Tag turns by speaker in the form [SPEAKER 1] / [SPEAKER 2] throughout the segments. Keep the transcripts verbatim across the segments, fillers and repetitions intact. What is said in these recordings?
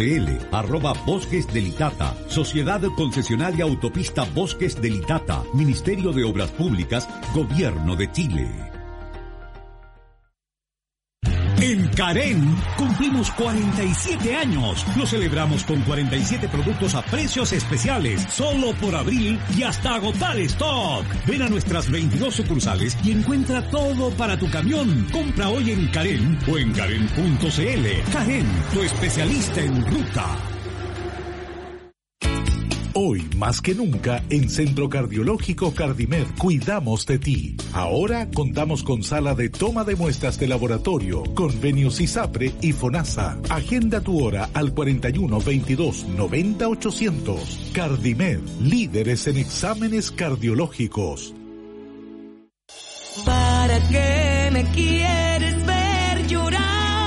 [SPEAKER 1] L, arroba Bosques del Itata, Sociedad Concesionaria Autopista Bosques del Itata, Ministerio de Obras Públicas, Gobierno de Chile. En Carén cumplimos cuarenta y siete años. Lo celebramos con cuarenta y siete productos a precios especiales, solo por abril y hasta agotar stock. Ven a nuestras veintidós sucursales y encuentra todo para tu camión. Compra hoy en Carén o en carén punto c l. Carén, tu especialista en ruta.
[SPEAKER 2] Hoy, más que nunca, en Centro Cardiológico Cardimed cuidamos de ti. Ahora contamos con sala de toma de muestras de laboratorio, convenios ISAPRE y FONASA. Agenda tu hora al cuarenta y uno, veintidós, noventa, ochocientos. Cardimed, líderes en exámenes cardiológicos.
[SPEAKER 3] ¿Para qué me quieres ver llorar?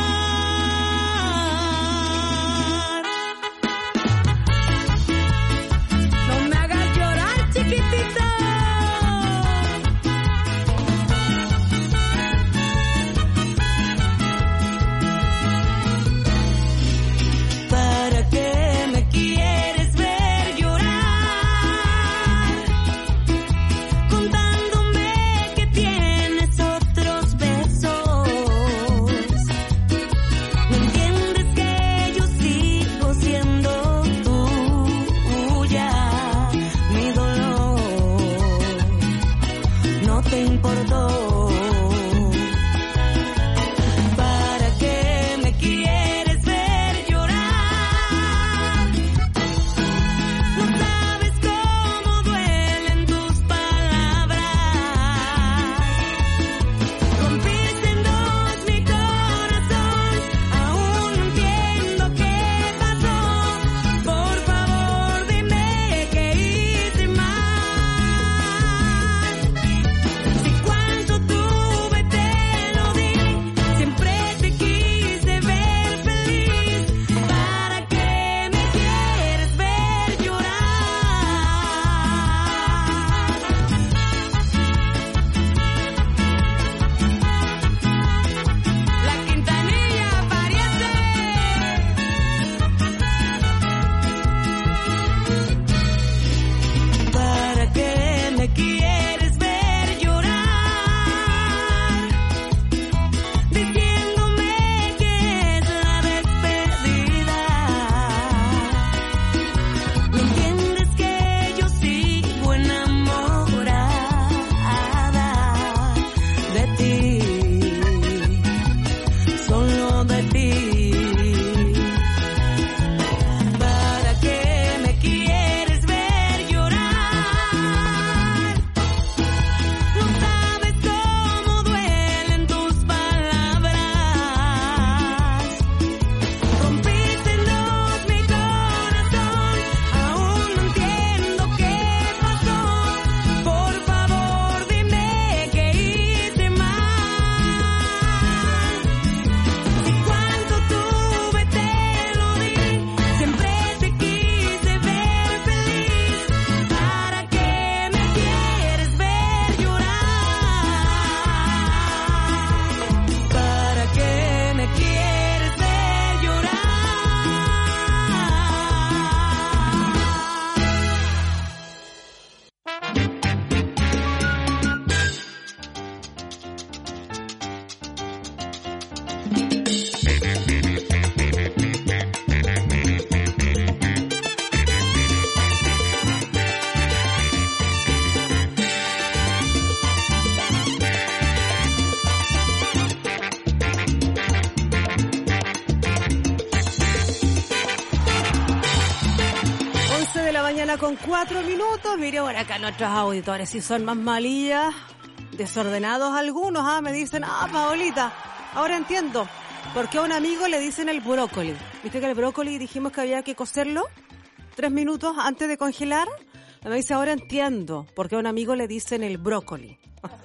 [SPEAKER 4] Con cuatro minutos, mire, por acá nuestros auditores si son más malillas, desordenados algunos, ah, me dicen, ah, Paolita, ahora entiendo por qué a un amigo le dicen el brócoli. ¿Viste que el brócoli dijimos que había que cocerlo tres minutos antes de congelar? Me dice, ahora entiendo por qué a un amigo le dicen el brócoli.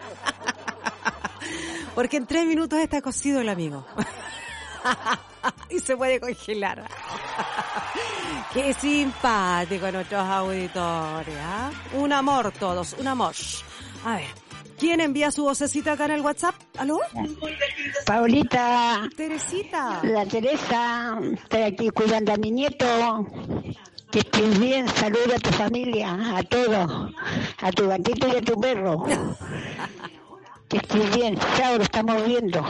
[SPEAKER 4] Porque en tres minutos está cocido el amigo. Y se puede congelar. Qué simpático nuestros auditores, ¿ah? Un amor todos, un amor. A ver, ¿Quién envía su vocecita acá en el WhatsApp? ¿Aló?
[SPEAKER 5] Paulita.
[SPEAKER 4] Teresita.
[SPEAKER 5] La Teresa. Estoy aquí cuidando a mi nieto. Que estés bien. Saluda a tu familia, a todos. A tu gatito y a tu perro. Que estés bien. Chao, lo estamos viendo.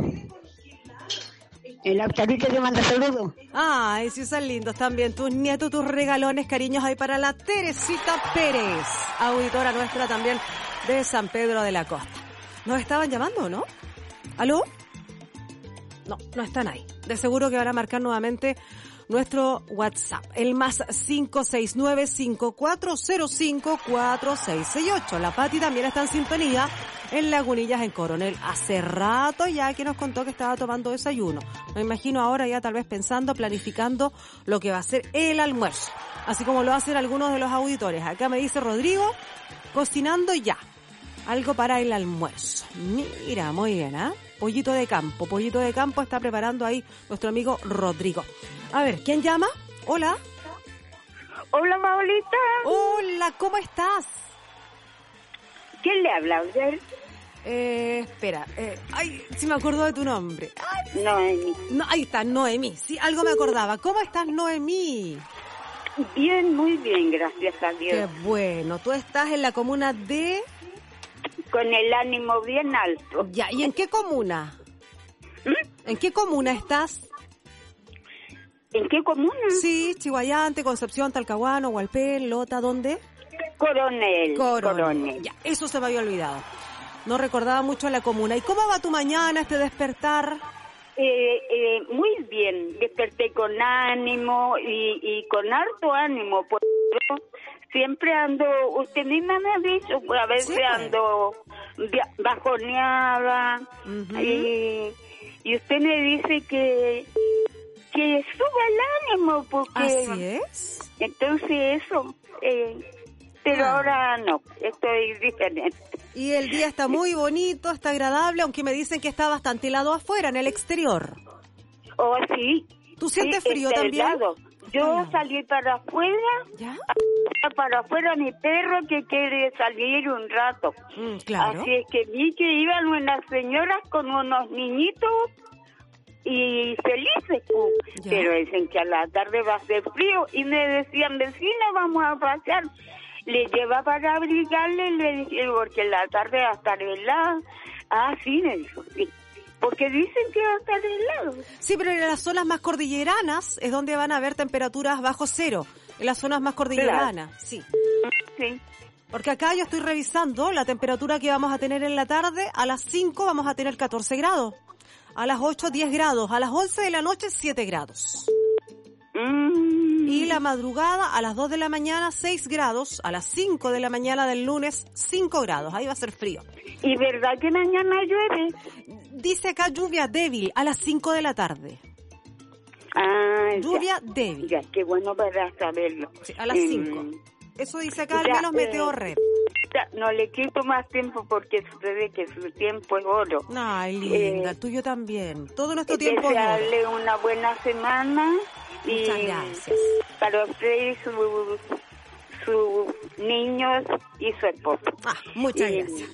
[SPEAKER 5] El Octavito te manda saludos.
[SPEAKER 4] Ay, sí, son lindos también. Tus nietos, tus regalones, cariños ahí para la Teresita Pérez, auditora nuestra también de San Pedro de la Costa. ¿Nos estaban llamando, no? ¿Aló? No, no están ahí. De seguro que van a marcar nuevamente nuestro WhatsApp, el más cinco seis nueve, cinco cuatro cero cinco, cuatro seis seis ocho. La Pati también está en sintonía en Lagunillas, en Coronel. Hace rato ya que nos contó que estaba tomando desayuno. Me imagino ahora ya tal vez pensando, planificando lo que va a ser el almuerzo. Así como lo hacen algunos de los auditores. Acá me dice Rodrigo, cocinando ya. Algo para el almuerzo. Mira, muy bien, ¿ah? ¿eh? Pollito de campo. Pollito de campo está preparando ahí nuestro amigo Rodrigo. A ver, ¿quién llama? Hola.
[SPEAKER 6] Hola, Paulita.
[SPEAKER 4] Hola, ¿cómo estás?
[SPEAKER 6] ¿Quién le habla?
[SPEAKER 4] Eh, espera. Eh, ay, si me acuerdo de tu nombre. Ay,
[SPEAKER 6] Noemí.
[SPEAKER 4] No, ahí está, Noemí. Sí, algo me acordaba. ¿Cómo estás, Noemí?
[SPEAKER 6] Bien, muy bien, gracias a Dios.
[SPEAKER 4] Qué bueno. Tú estás en la comuna de...
[SPEAKER 6] Con el ánimo bien alto.
[SPEAKER 4] Ya, ¿y en qué comuna?
[SPEAKER 6] ¿Mm?
[SPEAKER 4] ¿En qué comuna estás?
[SPEAKER 6] ¿En qué comuna?
[SPEAKER 4] Sí, Chihuayante, Concepción, Talcahuano, Hualpén, Lota, ¿dónde?
[SPEAKER 6] Coronel.
[SPEAKER 4] Coronel.
[SPEAKER 6] Coronel.
[SPEAKER 4] Ya, eso se me había olvidado. No recordaba mucho la comuna. ¿Y cómo va tu mañana, este despertar?
[SPEAKER 6] Eh, eh, muy bien, desperté con ánimo y, y con harto ánimo, pues yo siempre ando, usted misma me ha dicho, pues a veces
[SPEAKER 4] sí, pues.
[SPEAKER 6] ando bajoneada, uh-huh. y, y usted me dice que que suba el ánimo, porque...
[SPEAKER 4] Así es.
[SPEAKER 6] Entonces eso, eh, pero ah. ahora no, estoy diferente.
[SPEAKER 4] Y el día está muy bonito, está agradable, aunque me dicen que está bastante helado afuera, en el exterior.
[SPEAKER 6] Oh, sí.
[SPEAKER 4] ¿Tú sientes
[SPEAKER 6] sí,
[SPEAKER 4] frío también?
[SPEAKER 6] Helado. Yo ah. salí para afuera,
[SPEAKER 4] ¿ya?
[SPEAKER 6] Para afuera mi perro que quiere salir un rato.
[SPEAKER 4] Mm, claro.
[SPEAKER 6] Así es que vi que iban unas señoras con unos niñitos y felices, pues. Pero dicen que a la tarde va a ser frío y me decían, vecina, vamos a pasear. Le lleva para abrigarle, le dije, porque en la tarde va a estar helada. Ah, sí, me dijo, sí. Porque dicen que va a estar helado.
[SPEAKER 4] Sí, pero en las zonas más cordilleranas es donde van a haber temperaturas bajo cero. En las zonas más cordilleranas, claro. Sí.
[SPEAKER 6] Sí.
[SPEAKER 4] Porque acá yo estoy revisando la temperatura que vamos a tener en la tarde. A las cinco vamos a tener catorce grados. A las ocho, diez grados. A las once de la noche, siete grados.
[SPEAKER 6] Mm.
[SPEAKER 4] Y la madrugada, a las dos de la mañana, seis grados. A las cinco de la mañana del lunes, cinco grados. Ahí va a ser frío.
[SPEAKER 6] ¿Y verdad que mañana llueve?
[SPEAKER 4] Dice acá lluvia débil a las cinco de la tarde.
[SPEAKER 6] Ah,
[SPEAKER 4] lluvia
[SPEAKER 6] ya,
[SPEAKER 4] débil.
[SPEAKER 6] Ya, qué bueno para saberlo.
[SPEAKER 4] Sí, a las cinco. Mm. Eso dice acá, al menos Meteorred.
[SPEAKER 6] Eh, no le quito más tiempo porque sucede que su tiempo es oro.
[SPEAKER 4] Ay, linda, eh, tuyo también. Todo nuestro tiempo es oro.
[SPEAKER 6] Desearle una buena semana.
[SPEAKER 4] Muchas
[SPEAKER 6] y
[SPEAKER 4] gracias.
[SPEAKER 6] Para usted y sus su niños y su esposo.
[SPEAKER 4] Ah, muchas
[SPEAKER 6] y,
[SPEAKER 4] gracias.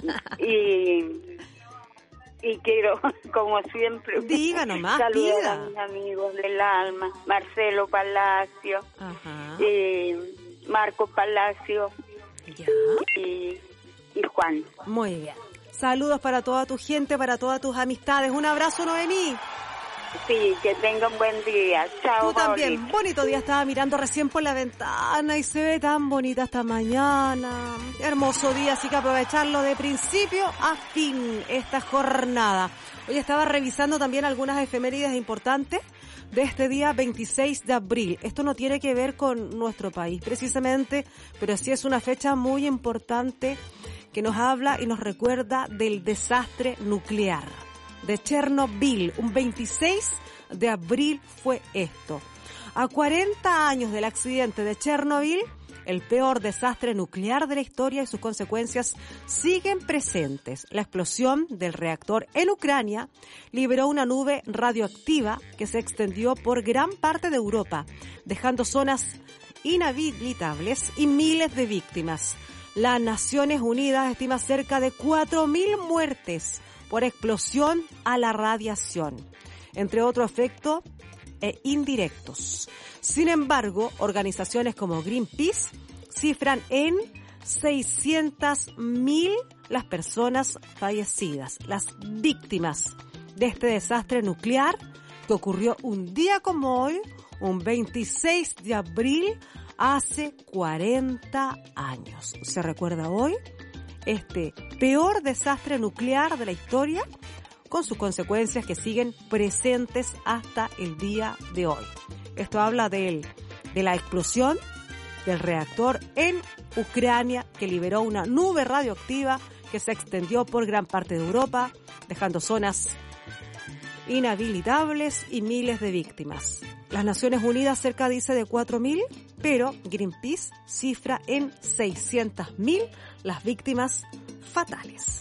[SPEAKER 6] Y... Y quiero, como siempre,
[SPEAKER 4] diga nomás,
[SPEAKER 6] saludar
[SPEAKER 4] pida.
[SPEAKER 6] a mis amigos del alma, Marcelo Palacio,
[SPEAKER 4] ajá.
[SPEAKER 6] Eh, Marco Palacio,
[SPEAKER 4] ya.
[SPEAKER 6] Y, y Juan.
[SPEAKER 4] Muy bien. Saludos para toda tu gente, para todas tus amistades. Un abrazo, Noemí.
[SPEAKER 6] Sí, que tengan buen día. Chao,
[SPEAKER 4] tú también.
[SPEAKER 6] Paulita.
[SPEAKER 4] Bonito día. Estaba mirando recién por la ventana y se ve tan bonita esta mañana. Hermoso día, así que aprovecharlo de principio a fin esta jornada. Hoy estaba revisando también algunas efemérides importantes de este día veintiséis de abril. Esto no tiene que ver con nuestro país precisamente, pero sí es una fecha muy importante que nos habla y nos recuerda del desastre nuclear de Chernobyl. Un veintiséis de abril fue esto. A cuarenta años del accidente de Chernobyl, el peor desastre nuclear de la historia y sus consecuencias siguen presentes. La explosión del reactor en Ucrania liberó una nube radioactiva que se extendió por gran parte de Europa, dejando zonas inhabitables y miles de víctimas. las Naciones Unidas estima cerca de cuatro mil muertes por explosión a la radiación, entre otros efectos e indirectos. Sin embargo, organizaciones como Greenpeace cifran en seiscientas mil las personas fallecidas, las víctimas de este desastre nuclear que ocurrió un día como hoy, un veintiséis de abril, hace cuarenta años. ¿Se recuerda hoy este peor desastre nuclear de la historia, con sus consecuencias que siguen presentes hasta el día de hoy? Esto habla de, de la explosión del reactor en Ucrania, que liberó una nube radioactiva que se extendió por gran parte de Europa, dejando zonas inhabilitables y miles de víctimas. Las Naciones Unidas cerca dice de cuatro mil, pero Greenpeace cifra en seiscientas mil las víctimas fatales.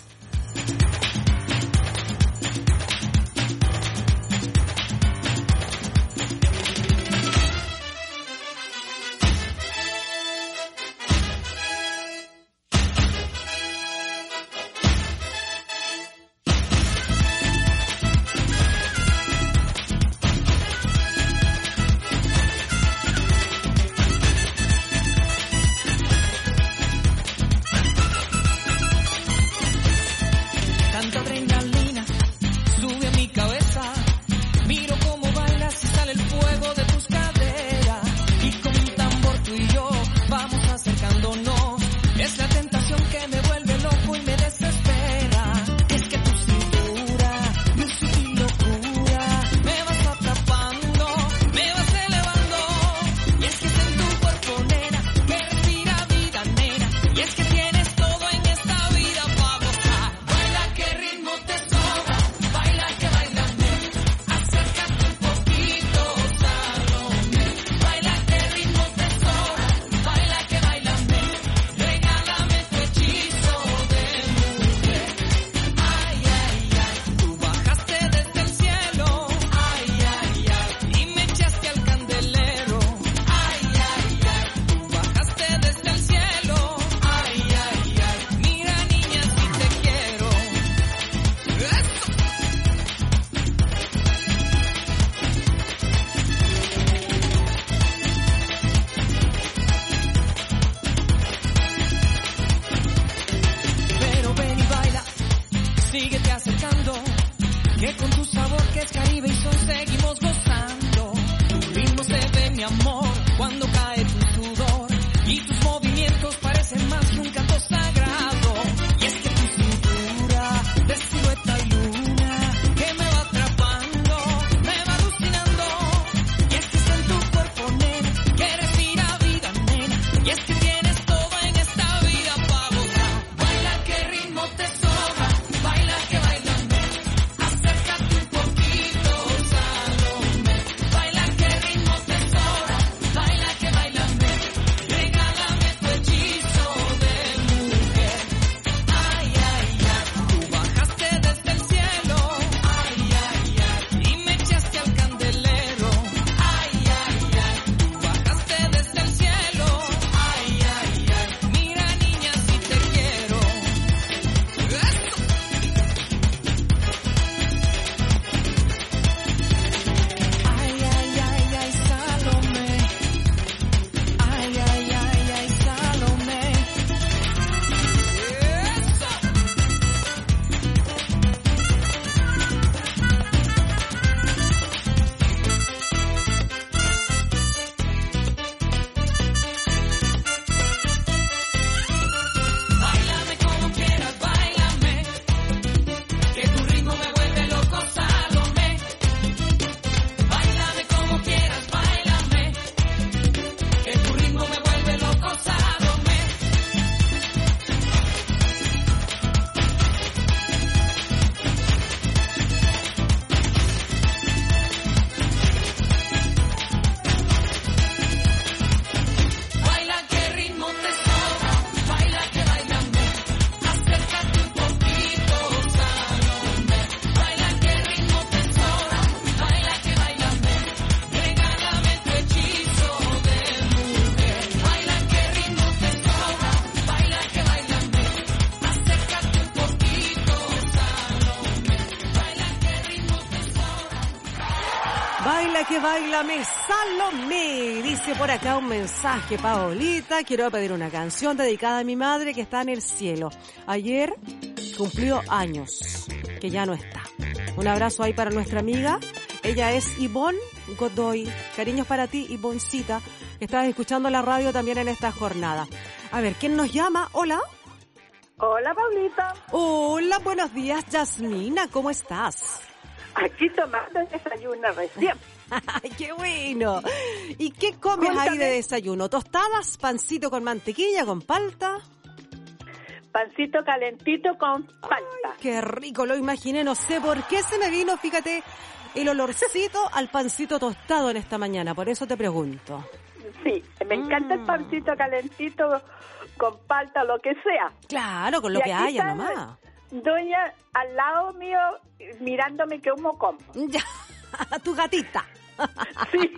[SPEAKER 4] que bailame Salomé. Dice por acá un mensaje, Paolita. Quiero pedir una canción dedicada a mi madre que está en el cielo. Ayer cumplió años, que ya no está. Un abrazo ahí para nuestra amiga. Ella es Ivonne Godoy. Cariños para ti, Ivoncita, que estás escuchando la radio también en esta jornada. A ver, ¿quién nos llama? Hola.
[SPEAKER 7] Hola, Paulita.
[SPEAKER 4] Hola, buenos días, Yasmina. ¿Cómo estás?
[SPEAKER 7] Aquí tomando el desayuno recién.
[SPEAKER 4] ¡Ay, qué bueno! ¿Y qué comes
[SPEAKER 7] Cuéntame.
[SPEAKER 4] ahí de desayuno? ¿Tostadas, pancito con mantequilla, con palta?
[SPEAKER 7] Pancito calentito con palta.
[SPEAKER 4] ¡Qué rico! Lo imaginé, no sé por qué se me vino, fíjate, el olorcito al pancito tostado en esta mañana, por eso te pregunto.
[SPEAKER 7] Sí, me encanta
[SPEAKER 4] Mm.
[SPEAKER 7] el pancito calentito con palta, lo que sea.
[SPEAKER 4] Claro, con lo
[SPEAKER 7] Y
[SPEAKER 4] que
[SPEAKER 7] aquí
[SPEAKER 4] haya
[SPEAKER 7] está
[SPEAKER 4] nomás.
[SPEAKER 7] Doña al lado mío mirándome que humo como.
[SPEAKER 4] Ya, tu gatita.
[SPEAKER 7] Sí.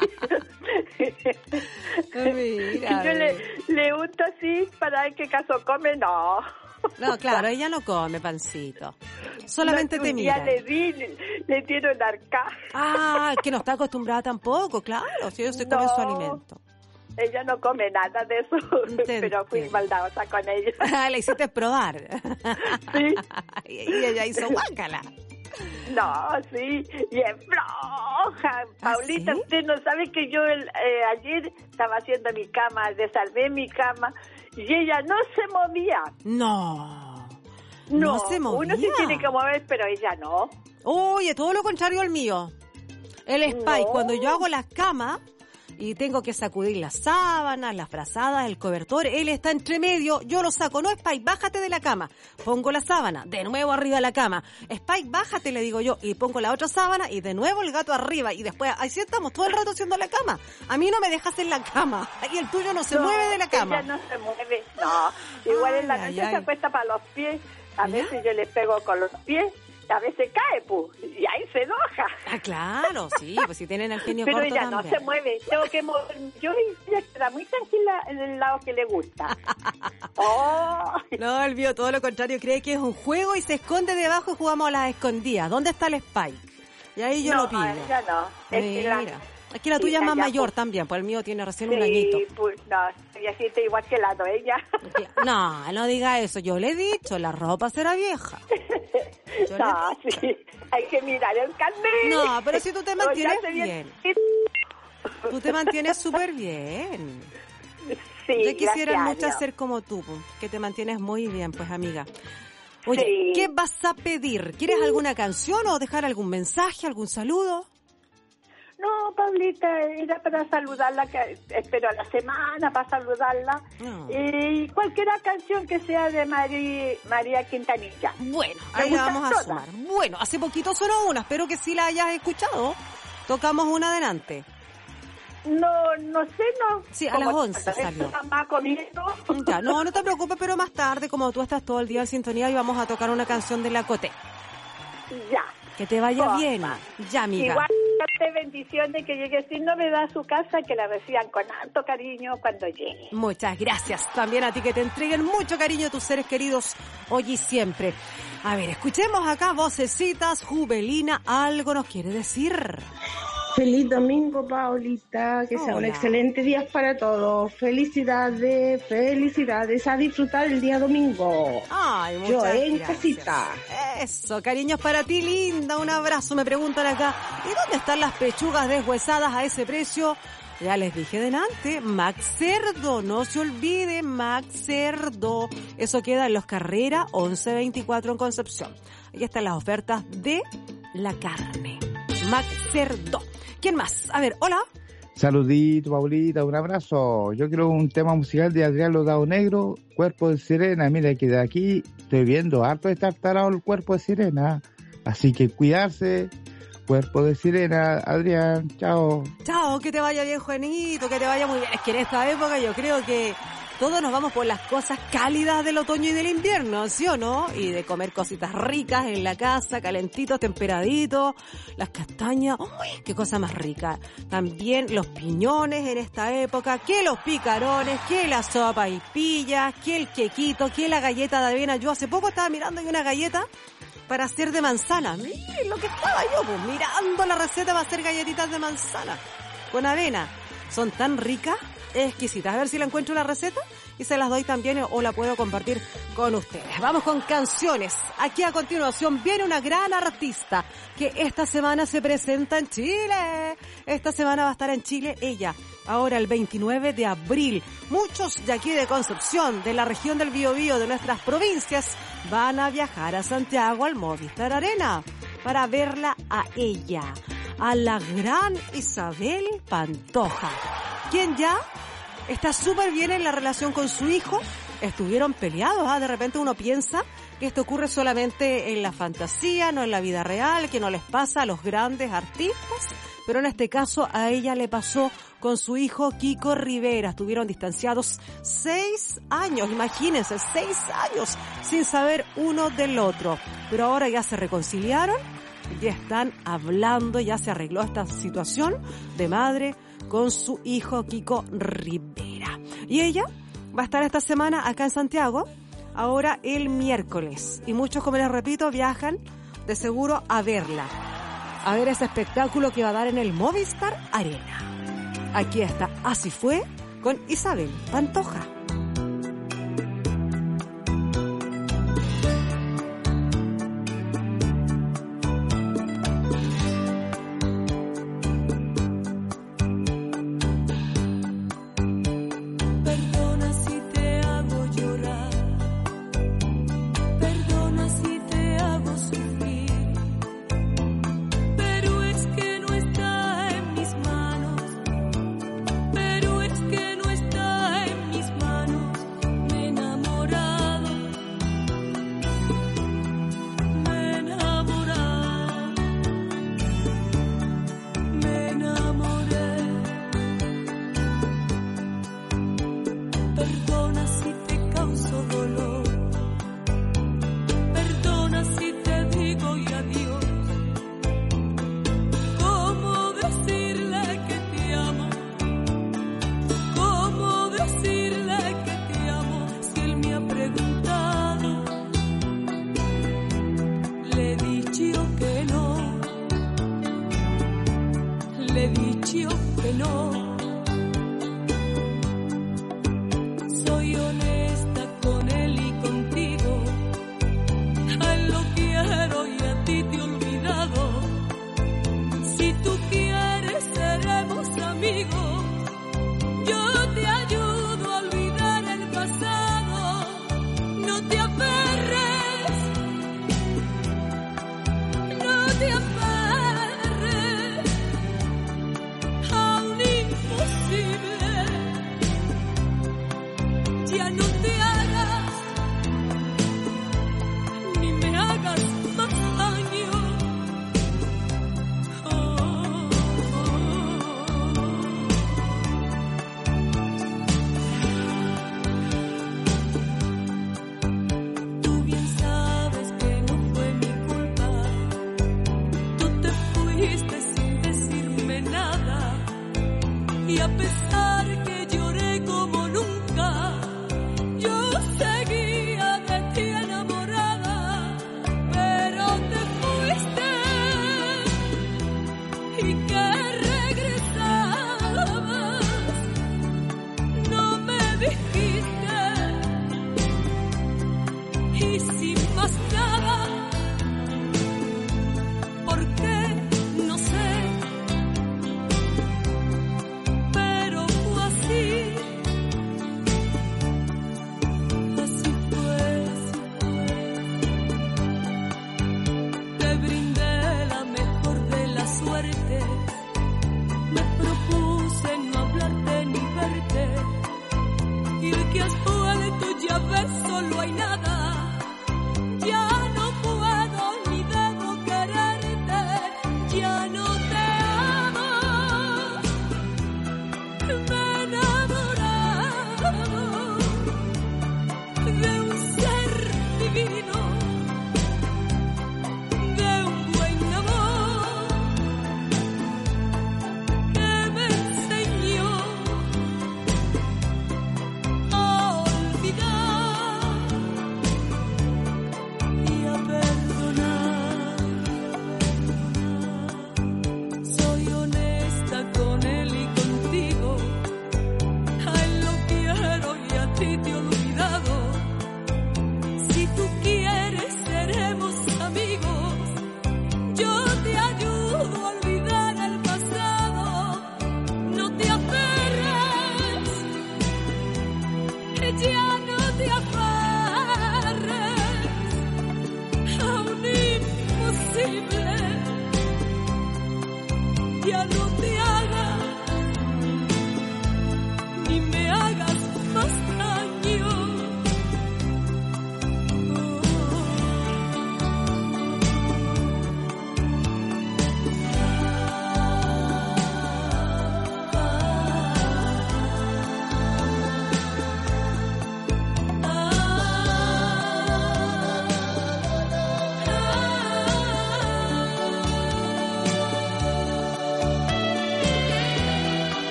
[SPEAKER 4] Mira,
[SPEAKER 7] Yo le, le unto así para ver qué caso come, no.
[SPEAKER 4] No, claro, ella no come pancito. Solamente
[SPEAKER 7] No,
[SPEAKER 4] te
[SPEAKER 7] un día
[SPEAKER 4] mira.
[SPEAKER 7] le di, le, le tiro un arca.
[SPEAKER 4] Ah, que no está acostumbrada tampoco, claro, si ellos se comen
[SPEAKER 7] No.
[SPEAKER 4] su alimento.
[SPEAKER 7] Ella no come nada de eso,
[SPEAKER 4] Te
[SPEAKER 7] pero fui
[SPEAKER 4] entiendo.
[SPEAKER 7] maldadosa con ella.
[SPEAKER 4] Ah, le hiciste probar.
[SPEAKER 7] Sí.
[SPEAKER 4] Y ella hizo guácala.
[SPEAKER 7] No, sí, y es floja. Paulita,
[SPEAKER 4] ¿sí?
[SPEAKER 7] usted no sabe que yo el, eh, ayer estaba haciendo mi cama, desarmé mi cama y ella no se movía.
[SPEAKER 4] No.
[SPEAKER 7] No,
[SPEAKER 4] No se movía.
[SPEAKER 7] Uno se tiene que mover, pero ella no.
[SPEAKER 4] Oye, todo lo contrario al mío. El Spike,
[SPEAKER 7] No.
[SPEAKER 4] cuando yo hago las camas y tengo que sacudir las sábanas, las frazadas, el cobertor, él está entre medio, yo lo saco. No, Spike, bájate de la cama. Pongo la sábana, de nuevo arriba de la cama. Spike, bájate, le digo yo, y pongo la otra sábana y de nuevo el gato arriba. Y después, así estamos todo el rato haciendo la cama. A mí no me dejas en la cama. Y el tuyo no se
[SPEAKER 7] No,
[SPEAKER 4] mueve de la cama.
[SPEAKER 7] Ella no se mueve, no. Igual en la
[SPEAKER 4] Ay,
[SPEAKER 7] noche
[SPEAKER 4] ay,
[SPEAKER 7] se
[SPEAKER 4] ay.
[SPEAKER 7] acuesta para los pies. A
[SPEAKER 4] ¿Ya?
[SPEAKER 7] veces yo le pego con los pies, a veces cae, pues, y ahí se enoja.
[SPEAKER 4] Ah, claro, sí, pues si tienen el genio
[SPEAKER 7] Pero
[SPEAKER 4] corto
[SPEAKER 7] ella
[SPEAKER 4] también.
[SPEAKER 7] no se mueve, tengo que mover. Yo ella queda muy tranquila en el lado que le gusta. Oh,
[SPEAKER 4] No, el mío todo lo contrario, cree que es un juego y se esconde debajo y jugamos a las escondidas. ¿Dónde está el Spike? Y ahí yo
[SPEAKER 7] no,
[SPEAKER 4] lo pido.
[SPEAKER 7] ella no. Es que la-
[SPEAKER 4] Mira, es que la
[SPEAKER 7] sí,
[SPEAKER 4] tuya es más
[SPEAKER 7] ella,
[SPEAKER 4] mayor
[SPEAKER 7] pues,
[SPEAKER 4] también, pues el mío tiene recién
[SPEAKER 7] sí,
[SPEAKER 4] un añito.
[SPEAKER 7] pues no, viejita igual que la de ella.
[SPEAKER 4] No, no diga eso, yo le he dicho, la ropa será vieja. Yo le
[SPEAKER 7] No,
[SPEAKER 4] he dicho.
[SPEAKER 7] sí, hay que mirar el carnet.
[SPEAKER 4] No, pero si tú te
[SPEAKER 7] No, ya
[SPEAKER 4] mantienes
[SPEAKER 7] se viene-
[SPEAKER 4] Tú te mantienes súper bien.
[SPEAKER 7] Sí,
[SPEAKER 4] Yo quisiera
[SPEAKER 7] gracias,
[SPEAKER 4] mucho
[SPEAKER 7] Dios.
[SPEAKER 4] ser como tú, pues, que te mantienes muy bien, pues amiga. Oye,
[SPEAKER 7] Sí.
[SPEAKER 4] ¿qué vas a pedir? ¿Quieres alguna canción o dejar algún mensaje, algún saludo?
[SPEAKER 7] No, Pablita, era para saludarla, que espero a la semana para saludarla.
[SPEAKER 4] No.
[SPEAKER 7] Y cualquier canción que sea de Mari- María Quintanilla.
[SPEAKER 4] Bueno,
[SPEAKER 7] Me
[SPEAKER 4] ahí la
[SPEAKER 7] gustan
[SPEAKER 4] vamos a
[SPEAKER 7] todas.
[SPEAKER 4] sumar. Bueno, hace poquito sonó una, espero que sí la hayas escuchado. Tocamos una adelante.
[SPEAKER 7] No, no sé, no.
[SPEAKER 4] Sí, a
[SPEAKER 7] Como
[SPEAKER 4] las once
[SPEAKER 7] tal vez
[SPEAKER 4] salió.
[SPEAKER 7] mamá comiendo.
[SPEAKER 4] Ya, no, no te preocupes, pero más tarde, como tú estás todo el día en sintonía, y vamos a tocar una canción de la Coté.
[SPEAKER 7] Ya.
[SPEAKER 4] Que te vaya
[SPEAKER 7] Porfa.
[SPEAKER 4] bien. Ya, amiga.
[SPEAKER 7] Igual, darte bendiciones, que llegue sin novedad a su casa, que la reciban con alto cariño cuando llegue.
[SPEAKER 4] Muchas gracias. También a ti, que te entreguen mucho cariño a tus seres queridos hoy y siempre. A ver, escuchemos acá vocecitas. Jubelina, algo nos quiere decir.
[SPEAKER 8] Feliz domingo, Paulita, que sea un
[SPEAKER 4] Hola.
[SPEAKER 8] excelente día para todos. Felicidades, felicidades, a disfrutar el día domingo.
[SPEAKER 4] Ay,
[SPEAKER 8] Yo
[SPEAKER 4] muchas
[SPEAKER 8] en
[SPEAKER 4] gracias.
[SPEAKER 8] casita.
[SPEAKER 4] Eso, cariños para ti, linda. Un abrazo. Me preguntan acá, ¿y dónde están las pechugas deshuesadas a ese precio? Ya les dije delante, Max Cerdo, no se olvide, Max Cerdo. Eso queda en Los Carrera, once veinticuatro en Concepción. Aquí están las ofertas de la carne. Max Cerdo. ¿Quién más? A ver, hola.
[SPEAKER 9] Saludito, Paulita, un abrazo. Yo quiero un tema musical de Adrián Lodao Negro, Cuerpo de Sirena. Mira que de aquí estoy viendo harto de tartarado el Cuerpo de Sirena. Así que cuidarse. Cuerpo de Sirena, Adrián, chao.
[SPEAKER 4] Chao, que te vaya bien, Juanito, que te vaya muy bien. Es que en esta época yo creo que todos nos vamos por las cosas cálidas del otoño y del invierno, ¿sí o no? Y de comer cositas ricas en la casa, calentitos, temperaditos, las castañas, ¡uy! ¡Qué cosa más rica! También los piñones en esta época, que los picarones, que la sopa y pillas, que el quequito, que la galleta de avena. Yo hace poco estaba mirando y una galleta para hacer de manzana. Miren lo que estaba yo, pues, mirando la receta para hacer galletitas de manzana con avena. Son tan ricas, exquisitas. A ver si la encuentro la receta y se las doy también o la puedo compartir con ustedes. Vamos con canciones. Aquí a continuación viene una gran artista que esta semana se presenta en Chile. Esta semana va a estar en Chile ella. Ahora el veintinueve de abril. Muchos de aquí de Concepción, de la región del Biobío, de nuestras provincias, van a viajar a Santiago al Movistar Arena para verla a ella, a la gran Isabel Pantoja, quien ya está súper bien en la relación con su hijo. Estuvieron peleados, ¿ah? De repente uno piensa que esto ocurre solamente en la fantasía, no en la vida real, que no les pasa a los grandes artistas, pero en este caso a ella le pasó con su hijo Kiko Rivera. Estuvieron distanciados seis años, imagínense, seis años sin saber uno del otro, pero ahora ya se reconciliaron, ya están hablando, ya se arregló esta situación de madre con su hijo Kiko Rivera. Y ella va a estar esta semana acá en Santiago, ahora el miércoles. Y muchos, como les repito, viajan de seguro a verla, a ver ese espectáculo que va a dar en el Movistar Arena. Aquí está, Así Fue, con Isabel Pantoja.
[SPEAKER 3] Pero es que no está en mis manos.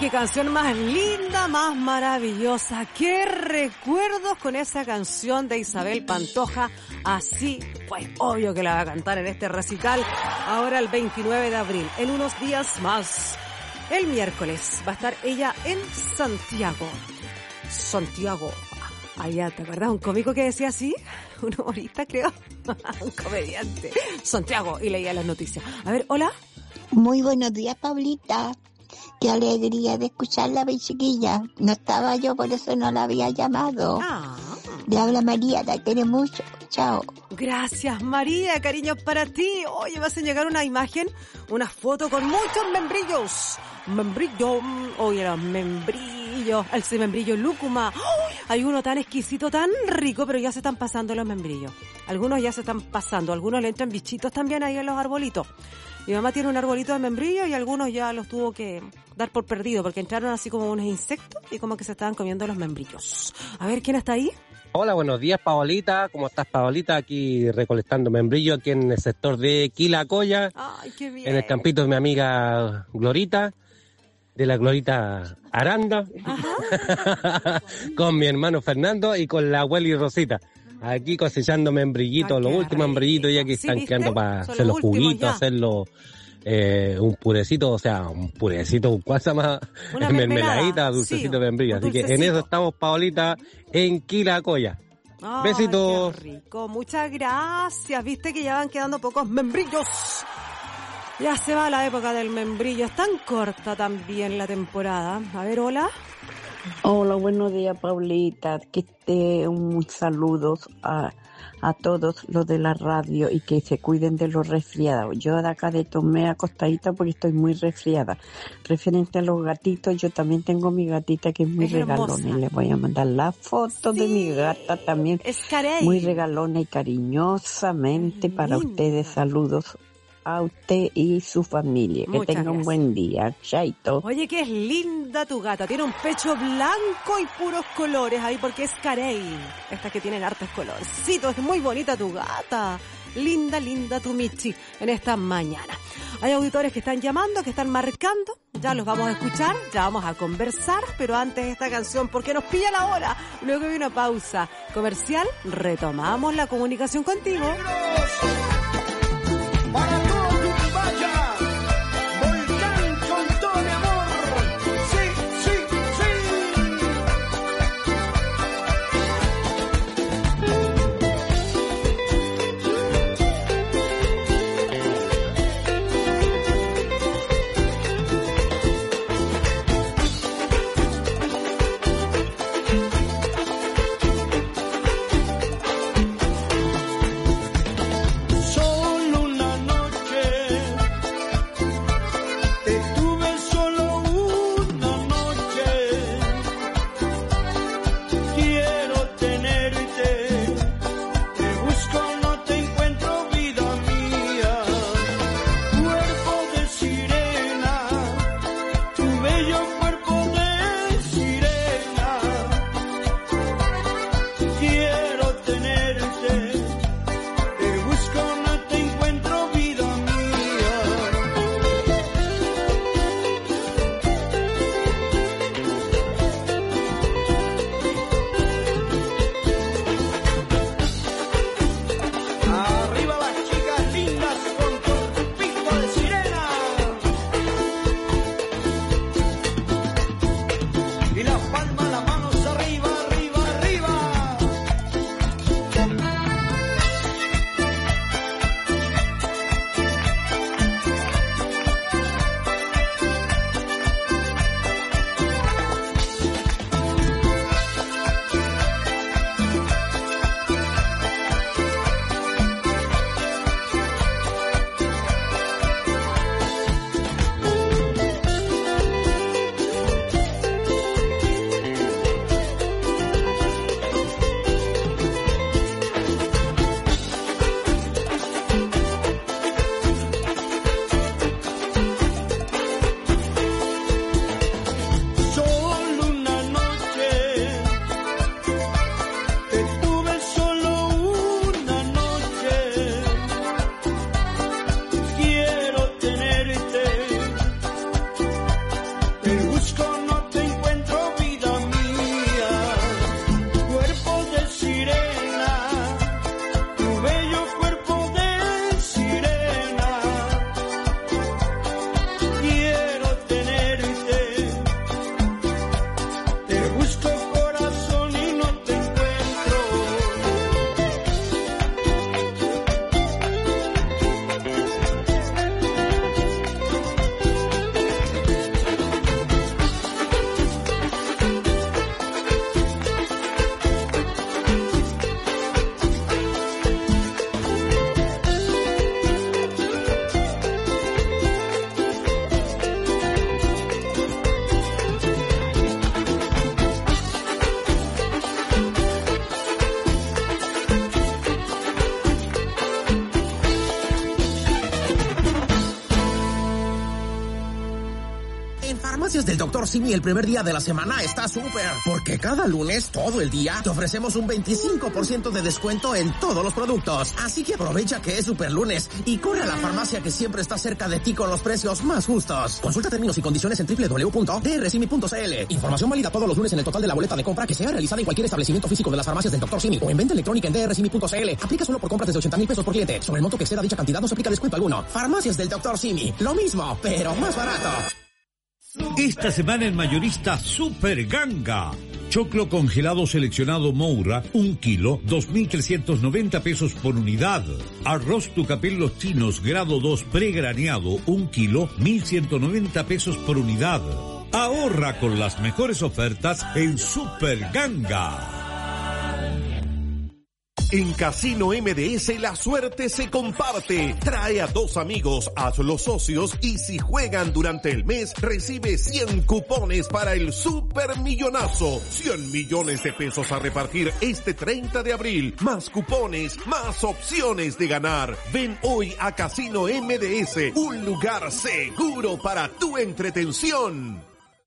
[SPEAKER 4] qué canción más linda, más maravillosa. Qué recuerdos con esa canción de Isabel Pantoja. Así, pues obvio que la va a cantar en este recital ahora el veintinueve de abril, en unos días más. El miércoles va a estar ella en Santiago. Santiago. Allá, ¿te acuerdas? Un cómico que decía así, un humorista creo, un comediante. Santiago, y leía las noticias. A ver, hola.
[SPEAKER 10] Muy buenos días, Pablita. Qué alegría de escucharla, chiquilla. No estaba yo, por eso no la había llamado.
[SPEAKER 4] Ah.
[SPEAKER 10] Le habla María, la quiere mucho. Chao.
[SPEAKER 4] Gracias, María, cariño para ti. Oye, vas a llegar una imagen, una foto con muchos membrillos. Membrillo, oye, los membrillos, el membrillo lúcuma. ¡Oh! Hay uno tan exquisito, tan rico, pero ya se están pasando los membrillos. Algunos ya se están pasando, algunos le entran bichitos también ahí en los arbolitos. Mi mamá tiene un arbolito de membrillo y algunos ya los tuvo que dar por perdido porque entraron así como unos insectos y como que se estaban comiendo los membrillos. A ver, ¿quién está ahí?
[SPEAKER 11] Hola, buenos días, Paolita. ¿Cómo estás, Paolita? Aquí recolectando membrillo aquí en el sector de Quilacoya.
[SPEAKER 4] Ay, qué bien.
[SPEAKER 11] En el campito de mi amiga Glorita, de la Glorita Aranda, con mi hermano Fernando y con la abuela y Rosita. Aquí cosechando membrillitos, ah, los últimos membrillitos ya que sí, están quedando para hacer los juguitos, hacerlo eh, un purecito, o sea, un purecito, un cuasa más, mermeladita, dulcecito sí, de membrillo. Así dulcecito. Que en eso estamos, Paolita, en Quilacoya.
[SPEAKER 4] Ay,
[SPEAKER 11] besitos.
[SPEAKER 4] Qué rico, muchas gracias. Viste que ya van quedando pocos membrillos. Ya se va la época del membrillo, es tan corta también la temporada. A ver, hola.
[SPEAKER 12] Hola, buenos días, Paulita. Que esté un saludo a, a todos los de la radio y que se cuiden de los resfriados. Yo de acá de Tomé acostadita porque estoy muy resfriada. Referente a los gatitos, yo también tengo mi gatita que es muy es regalona. Y les voy a mandar la foto sí. de mi gata también.
[SPEAKER 4] Es Carey.
[SPEAKER 12] Muy regalona y cariñosamente Linda. Para ustedes. Saludos a usted y su familia. Muchas que tenga gracias. Un buen día. Chaito.
[SPEAKER 4] Oye, que es linda tu gata. Tiene un pecho blanco y puros colores ahí porque es Carey. Estas que tienen hartos colorcitos. Es muy bonita tu gata. Linda, linda tu Michi en esta mañana. Hay auditores que están llamando, que están marcando. Ya los vamos a escuchar, ya vamos a conversar. Pero antes esta canción, porque nos pilla la hora. Luego hay una pausa comercial. Retomamos la comunicación contigo.
[SPEAKER 13] Para todo tu vaya, Volcán con todo mi amor. Sí, sí, So
[SPEAKER 14] farmacias del doctor Simi el primer día de la semana está súper, porque cada lunes, todo el día, te ofrecemos un veinticinco por ciento de descuento en todos los productos. Así que aprovecha que es super lunes y corre a la farmacia que siempre está cerca de ti con los precios más justos. Consulta términos y condiciones en doble u doble u doble u punto d r simi punto c l. Información válida todos los lunes en el total de la boleta de compra que sea realizada en cualquier establecimiento físico de las farmacias del doctor Simi o en venta electrónica en d r simi punto c l. Aplica solo por compras desde ochenta mil pesos por cliente. Sobre el monto que exceda dicha cantidad no se aplica descuento alguno. Farmacias del doctor Simi. Lo mismo, pero más barato.
[SPEAKER 1] Esta semana en Mayorista Super Ganga. Choclo congelado seleccionado Moura, un kilo, dos mil trescientos noventa pesos por unidad. Arroz Tucapel Los Chinos, grado dos pregraneado, un kilo, mil ciento noventa pesos por unidad. Ahorra con las mejores ofertas en Super Ganga.
[SPEAKER 15] En Casino M D S la suerte se comparte. Trae a dos amigos, hazlos socios y si juegan durante el mes recibe cien cupones para el Super Millonazo. cien millones de pesos a repartir este treinta de abril. Más cupones, más opciones de ganar. Ven hoy a Casino M D S, un lugar seguro para tu entretención.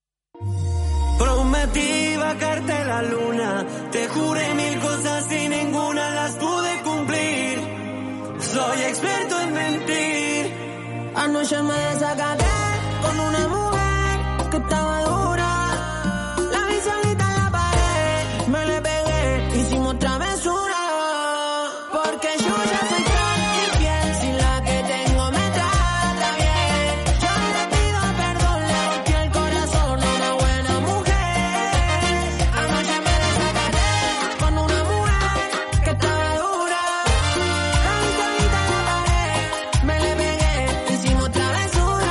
[SPEAKER 3] Prometí bajarte la luna, te juré mil cosas y ninguna las pude cumplir. Soy experto en mentir. Anoche me desacaté con una mujer que estaba dura. La vi solita en la pared, me le pegué, hicimos travesura. Porque yo ya soy tan infiel, si la que tengo me trata bien. Yo le pido perdón, le rompí el corazón a una buena mujer. Anoche me desacaté con una mujer que estaba dura. La vi solita en la pared, me le pegué, hicimos travesura.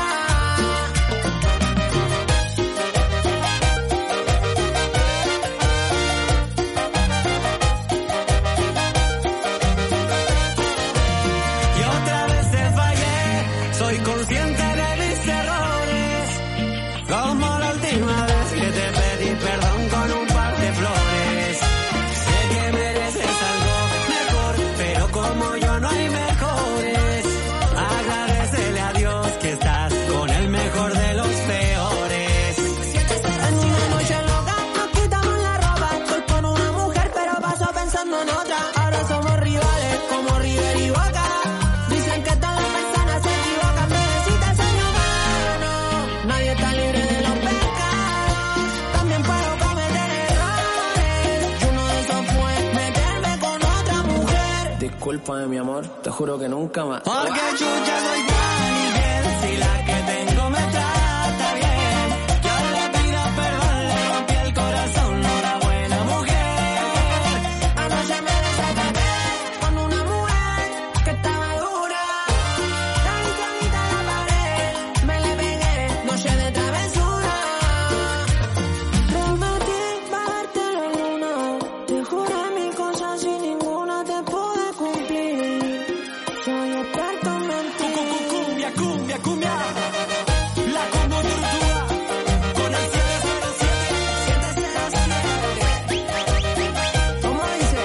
[SPEAKER 3] Y otra vez te fallé, soy consciente de mis errores. Como la última vez que te pedí perdón con un par de flores. Sé que mereces algo mejor, pero como yo no hay mejores. Agradecele a Dios que estás con el mejor de los peores. En una noche loca nos quitamos la ropa. Estoy con una mujer pero paso pensando en otra. Ahora somos rivales como River y Boca. Dicen que todas las personas se equivocan, pero si te soy humano, nadie está libre de los pecados. También puedo cometer errores. Y uno de esos fue meterme con otra mujer.
[SPEAKER 16] Discúlpame, mi amor, te juro que nunca más.
[SPEAKER 3] Porque chucha soy tan infiel, si la que tengo me trata bien. Yo le pido perdón, le rompí el corazón a una buena mujer. Anoche me desacaté con una mujer que estaba dura. La vi solita en la pared, me le pegué, noche de travesura. Prometí bajarte la luna, te juré mil cosas y ninguna te pude cumplir. Soy experto en mentir. Cumbia, cumbia, cumbia. La combo tortuga con el siete cero siete, siete cero siete. ¿Cómo dice?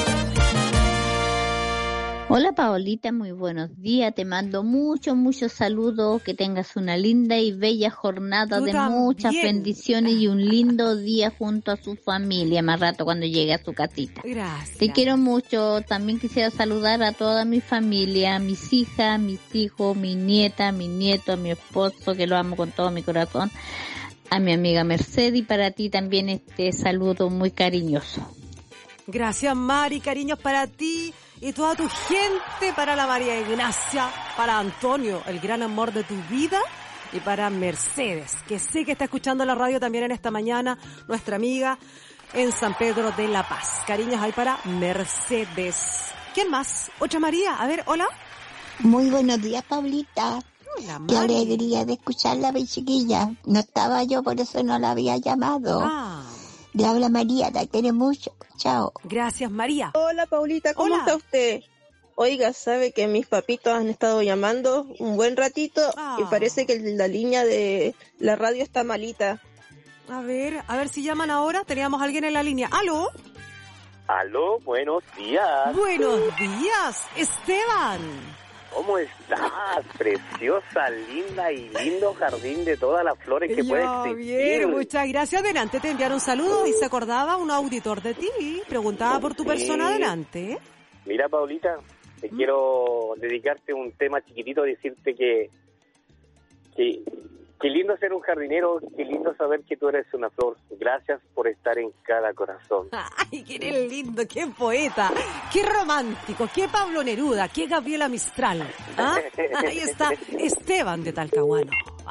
[SPEAKER 17] Hola Paolita, muy buenos días. Te mando muchos, muchos saludos. Que tengas una linda y bella jornada
[SPEAKER 4] Tú
[SPEAKER 17] de
[SPEAKER 4] también.
[SPEAKER 17] muchas bendiciones y un lindo día junto a su familia. Más rato cuando llegue a su casita.
[SPEAKER 4] Gracias.
[SPEAKER 17] Te quiero mucho. También quisiera saludar a toda mi familia, mis hijas, mis hijos, mi nieta, mi nieto, a mi esposo, que lo amo con todo mi corazón, a mi amiga Mercedes, y para ti también este saludo muy cariñoso.
[SPEAKER 4] Gracias, Mari. Cariños para ti y toda tu gente, para la María Ignacia, para Antonio, el gran amor de tu vida, y para Mercedes, que sé que está escuchando la radio también en esta mañana, nuestra amiga en San Pedro de la Paz. Cariños ahí para Mercedes. ¿Quién más? Otra María. A ver, hola.
[SPEAKER 10] Muy buenos días, Paulita.
[SPEAKER 4] Hola,
[SPEAKER 10] Qué
[SPEAKER 4] Mari.
[SPEAKER 10] alegría de escucharla, mi chiquilla. No estaba yo, por eso no la había llamado.
[SPEAKER 4] Ah.
[SPEAKER 10] Le habla María, la quiere mucho. Chao.
[SPEAKER 4] Gracias, María.
[SPEAKER 8] Hola, Paulita, ¿cómo
[SPEAKER 4] Hola.
[SPEAKER 8] está usted? Oiga, sabe que mis papitos han estado llamando un buen ratito
[SPEAKER 4] Ah.
[SPEAKER 8] y parece que la línea de la radio está malita.
[SPEAKER 4] A ver, a ver si llaman ahora. Teníamos a alguien en la línea. ¿Aló?
[SPEAKER 18] Aló, buenos días.
[SPEAKER 4] Buenos días, Esteban.
[SPEAKER 18] ¿Cómo estás? Preciosa, linda y lindo jardín de todas las flores que
[SPEAKER 4] Yo,
[SPEAKER 18] puede existir.
[SPEAKER 4] bien, muchas gracias. Adelante, te enviaron saludos y se acordaba un auditor de ti. Preguntaba por tu
[SPEAKER 18] Sí.
[SPEAKER 4] persona. Adelante.
[SPEAKER 18] Mira, Paulita, te
[SPEAKER 4] ¿Mm?
[SPEAKER 18] quiero dedicarte un tema chiquitito, decirte que, que qué lindo ser un jardinero, qué lindo saber que tú eres una flor. Gracias por estar en cada corazón.
[SPEAKER 4] Ay, qué eres lindo, qué poeta, qué romántico, qué Pablo Neruda, qué Gabriela Mistral. ¿Ah? Ahí está Esteban de Talcahuano.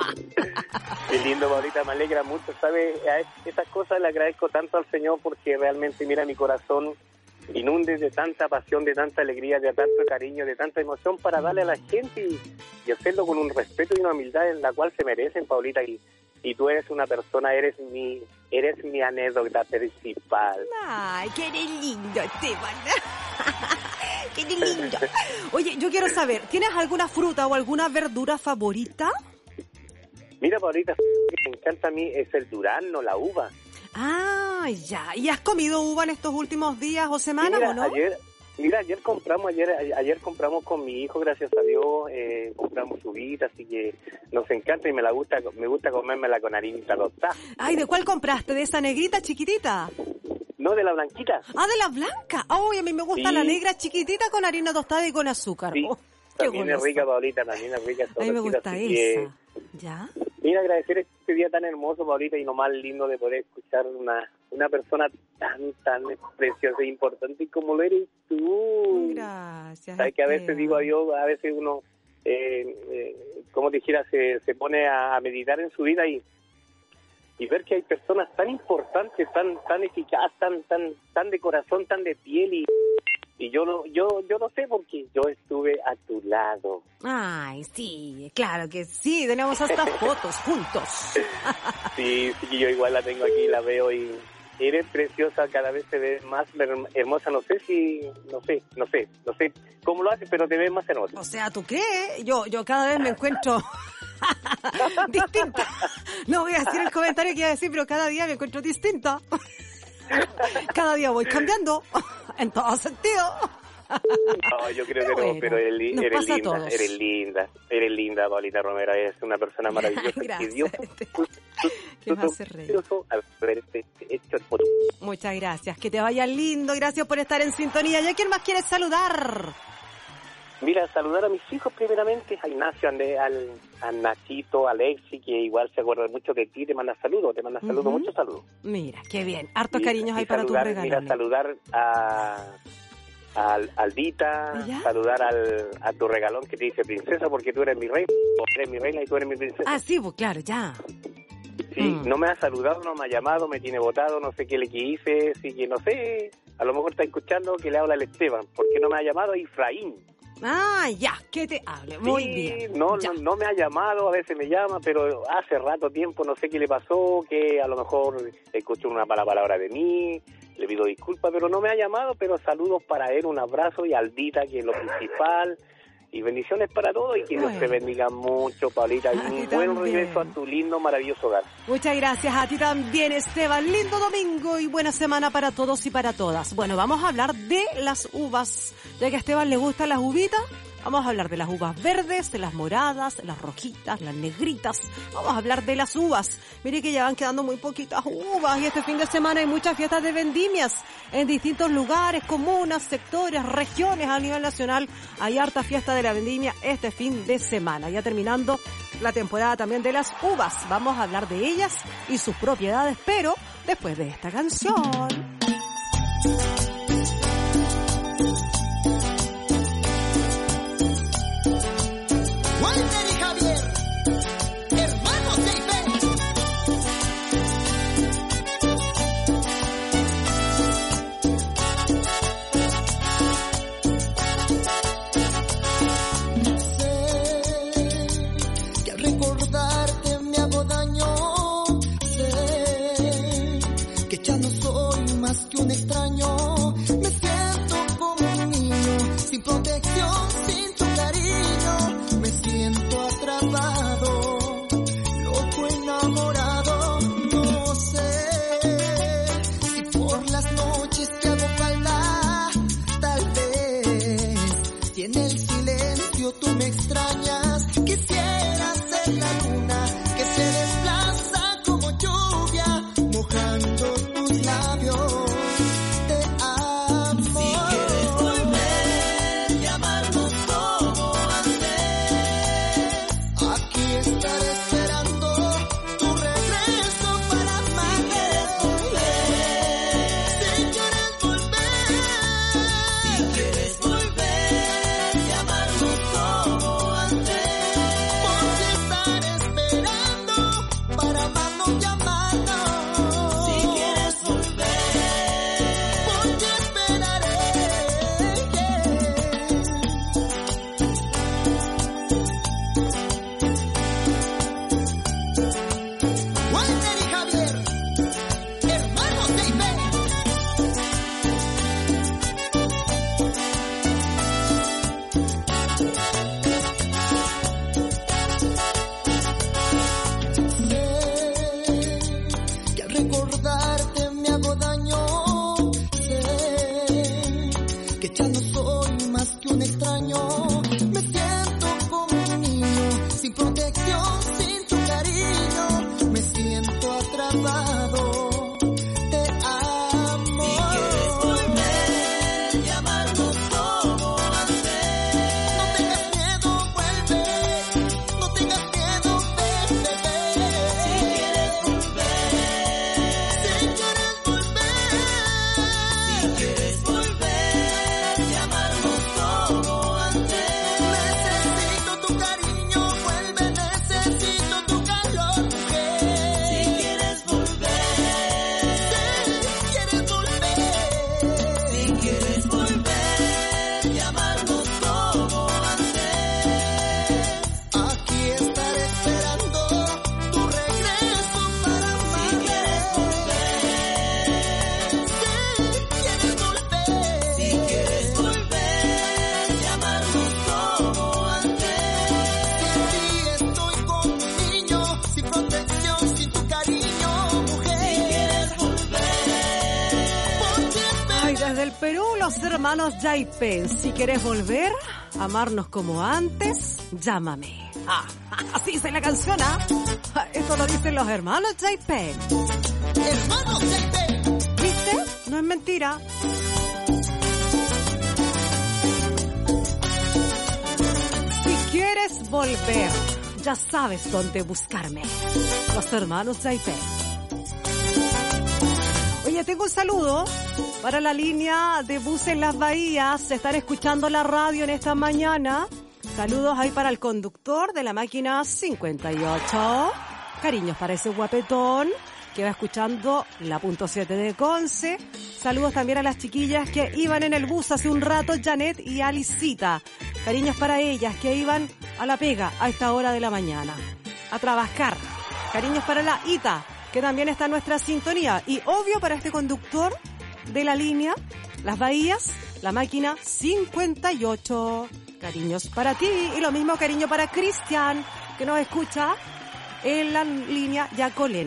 [SPEAKER 18] Qué lindo, Paulita, me alegra mucho, ¿sabes? A esas cosas le agradezco tanto al Señor porque realmente, mira, mi corazón inunde de tanta pasión, de tanta alegría, de tanto cariño, de tanta emoción para darle a la gente y, y hacerlo con un respeto y una humildad en la cual se merecen, Paulita, y, y tú eres una persona, eres mi eres mi anécdota principal.
[SPEAKER 4] Ay, qué eres lindo, Esteban. Qué eres lindo. Oye, yo quiero saber, ¿tienes alguna fruta o alguna verdura favorita?
[SPEAKER 18] Mira, Paulita, lo que me encanta a mí es el durazno, la uva.
[SPEAKER 4] Ah, ya. ¿Y has comido uva en estos últimos días o semanas
[SPEAKER 18] mira,
[SPEAKER 4] o no?
[SPEAKER 18] Ayer, mira, ayer compramos, ayer ayer compramos con mi hijo, gracias a Dios, eh, compramos uvita, así que nos encanta y me la gusta, me gusta comérmela con harinita tostada.
[SPEAKER 4] Ay, ¿de cuál compraste? ¿De esa negrita chiquitita?
[SPEAKER 18] No, de la blanquita.
[SPEAKER 4] Ah, de la blanca. Ay, a mí me gusta
[SPEAKER 18] Sí.
[SPEAKER 4] la negra chiquitita con harina tostada y con azúcar.
[SPEAKER 18] Sí,
[SPEAKER 4] Oh, qué
[SPEAKER 18] también es
[SPEAKER 4] golosa.
[SPEAKER 18] rica, Paulita, también es rica.
[SPEAKER 4] A mí me
[SPEAKER 18] sabrosita,
[SPEAKER 4] gusta
[SPEAKER 18] así que,
[SPEAKER 4] esa. ¿Ya?
[SPEAKER 18] mira, agradecer este día tan hermoso, Paulita, y lo más lindo de poder escuchar una una persona tan, tan preciosa e importante como lo eres tú.
[SPEAKER 4] Gracias.
[SPEAKER 18] Sabes que a veces
[SPEAKER 4] Esteban.
[SPEAKER 18] digo adiós, a veces uno, eh, eh, como dijera, se, se pone a, a meditar en su vida y y ver que hay personas tan importantes, tan tan eficaces, tan tan tan de corazón, tan de piel y y yo lo yo yo lo sé porque yo estuve a tu lado.
[SPEAKER 4] Ay, sí, claro que sí. Tenemos hasta fotos juntos.
[SPEAKER 18] Sí, sí que yo igual la tengo aquí, la veo y eres preciosa, cada vez te ves más her- hermosa, no sé si, no sé, no sé, no sé cómo lo haces, pero te ves más hermosa.
[SPEAKER 4] O sea, ¿tú qué? Yo yo cada vez me encuentro distinta. No voy a decir el comentario que iba a decir, pero cada día me encuentro distinta. Cada día voy cambiando en todo sentido.
[SPEAKER 18] No, yo creo
[SPEAKER 4] Pero
[SPEAKER 18] que no,
[SPEAKER 4] bueno,
[SPEAKER 18] pero eres, li-
[SPEAKER 4] nos
[SPEAKER 18] eres
[SPEAKER 4] pasa a
[SPEAKER 18] linda,
[SPEAKER 4] todos.
[SPEAKER 18] eres linda, eres linda, Paulita Romero, es una persona maravillosa.
[SPEAKER 4] Gracias,
[SPEAKER 18] que Dios
[SPEAKER 4] Que me hace reír.
[SPEAKER 18] precioso al haberte hecho por
[SPEAKER 4] Muchas gracias. Que te vaya lindo. Gracias por estar en sintonía. ¿Y a quién más quieres saludar?
[SPEAKER 18] Mira, saludar a mis hijos primeramente, a Ignacio, André, al, a Nachito, a Alexi, que igual se acuerda mucho de ti, te manda saludos, te manda saludos,
[SPEAKER 4] Ujú.
[SPEAKER 18] muchos saludos.
[SPEAKER 4] Mira, qué bien. Hartos
[SPEAKER 18] Y-
[SPEAKER 4] cariños
[SPEAKER 18] y
[SPEAKER 4] ahí para tu
[SPEAKER 18] saludar,
[SPEAKER 4] regalo.
[SPEAKER 18] Mira, saludar a, a Aldita,
[SPEAKER 4] ¿Ya?
[SPEAKER 18] saludar al, a tu regalón que te dice princesa, porque tú eres mi reina, o eres mi reina y tú eres mi princesa.
[SPEAKER 4] Ah, sí, pues claro, ya.
[SPEAKER 18] Sí,
[SPEAKER 4] Mm.
[SPEAKER 18] no me ha saludado, no me ha llamado, me tiene votado, no sé qué le hice, así que no sé, a lo mejor está escuchando que le habla el Esteban, ¿por qué no me ha llamado Efraín?
[SPEAKER 4] Ah, ya, que te hable. Muy
[SPEAKER 18] Sí,
[SPEAKER 4] bien.
[SPEAKER 18] No,
[SPEAKER 4] Ya.
[SPEAKER 18] no, no me ha llamado, a veces me llama, pero hace rato tiempo, no sé qué le pasó, que a lo mejor escuchó una mala palabra de mí, le pido disculpas, pero no me ha llamado, pero saludos para él, un abrazo y Aldita, que es lo principal, y bendiciones para todos y que Dios
[SPEAKER 4] Bueno.
[SPEAKER 18] te bendiga mucho, Paulita, y
[SPEAKER 4] A
[SPEAKER 18] un
[SPEAKER 4] ti
[SPEAKER 18] buen
[SPEAKER 4] también.
[SPEAKER 18] regreso a tu lindo, maravilloso hogar.
[SPEAKER 4] Muchas gracias a ti también, Esteban. Lindo domingo y buena semana para todos y para todas. Bueno, vamos a hablar de las uvas. Ya que a Esteban le gustan las uvitas, vamos a hablar de las uvas verdes, de las moradas, las rojitas, las negritas. Vamos a hablar de las uvas. Mire que ya van quedando muy poquitas uvas y este fin de semana hay muchas fiestas de vendimias en distintos lugares, comunas, sectores, regiones a nivel nacional. Hay harta fiesta de la vendimia este fin de semana. Ya terminando la temporada también de las uvas. Vamos a hablar de ellas y sus propiedades, pero después de esta canción.
[SPEAKER 3] Walter y Javier, hermanos de Ife. Sé que al recordarte me hago daño. Sé que ya no soy más que un extraño. Me siento como un niño, sin protección, sin tu cariño. Me siento atrapado, loco enamorado. No sé si por las noches te hago falta. Tal vez si en el silencio tú me
[SPEAKER 19] extraño. Me siento como un niño, sin protección, sin tu cariño. Me siento atrapado.
[SPEAKER 4] Los hermanos Yaipen, si quieres volver a amarnos como antes, llámame. Ah, así dice la canción, ¿ah? Eso lo dicen los hermanos Yaipen.
[SPEAKER 19] ¡Hermanos Yaipen!
[SPEAKER 4] ¿Viste? No es mentira. Si quieres volver, ya sabes dónde buscarme. Los hermanos Yaipen. Oye, tengo un saludo para la línea de buses Las Bahías. Se están escuchando la radio en esta mañana. Saludos ahí para el conductor de la máquina cincuenta y ocho. Cariños para ese guapetón que va escuchando la punto siete de Conce. Saludos también a las chiquillas que iban en el bus hace un rato, Janet y Alicita. Cariños para ellas que iban a la pega a esta hora de la mañana, a trabajar. Cariños para la Ita, que también está en nuestra sintonía. Y obvio para este conductor de la línea Las Bahías, la máquina cincuenta y ocho. Cariños para ti y lo mismo cariño para Cristian, que nos escucha en la línea Yacolén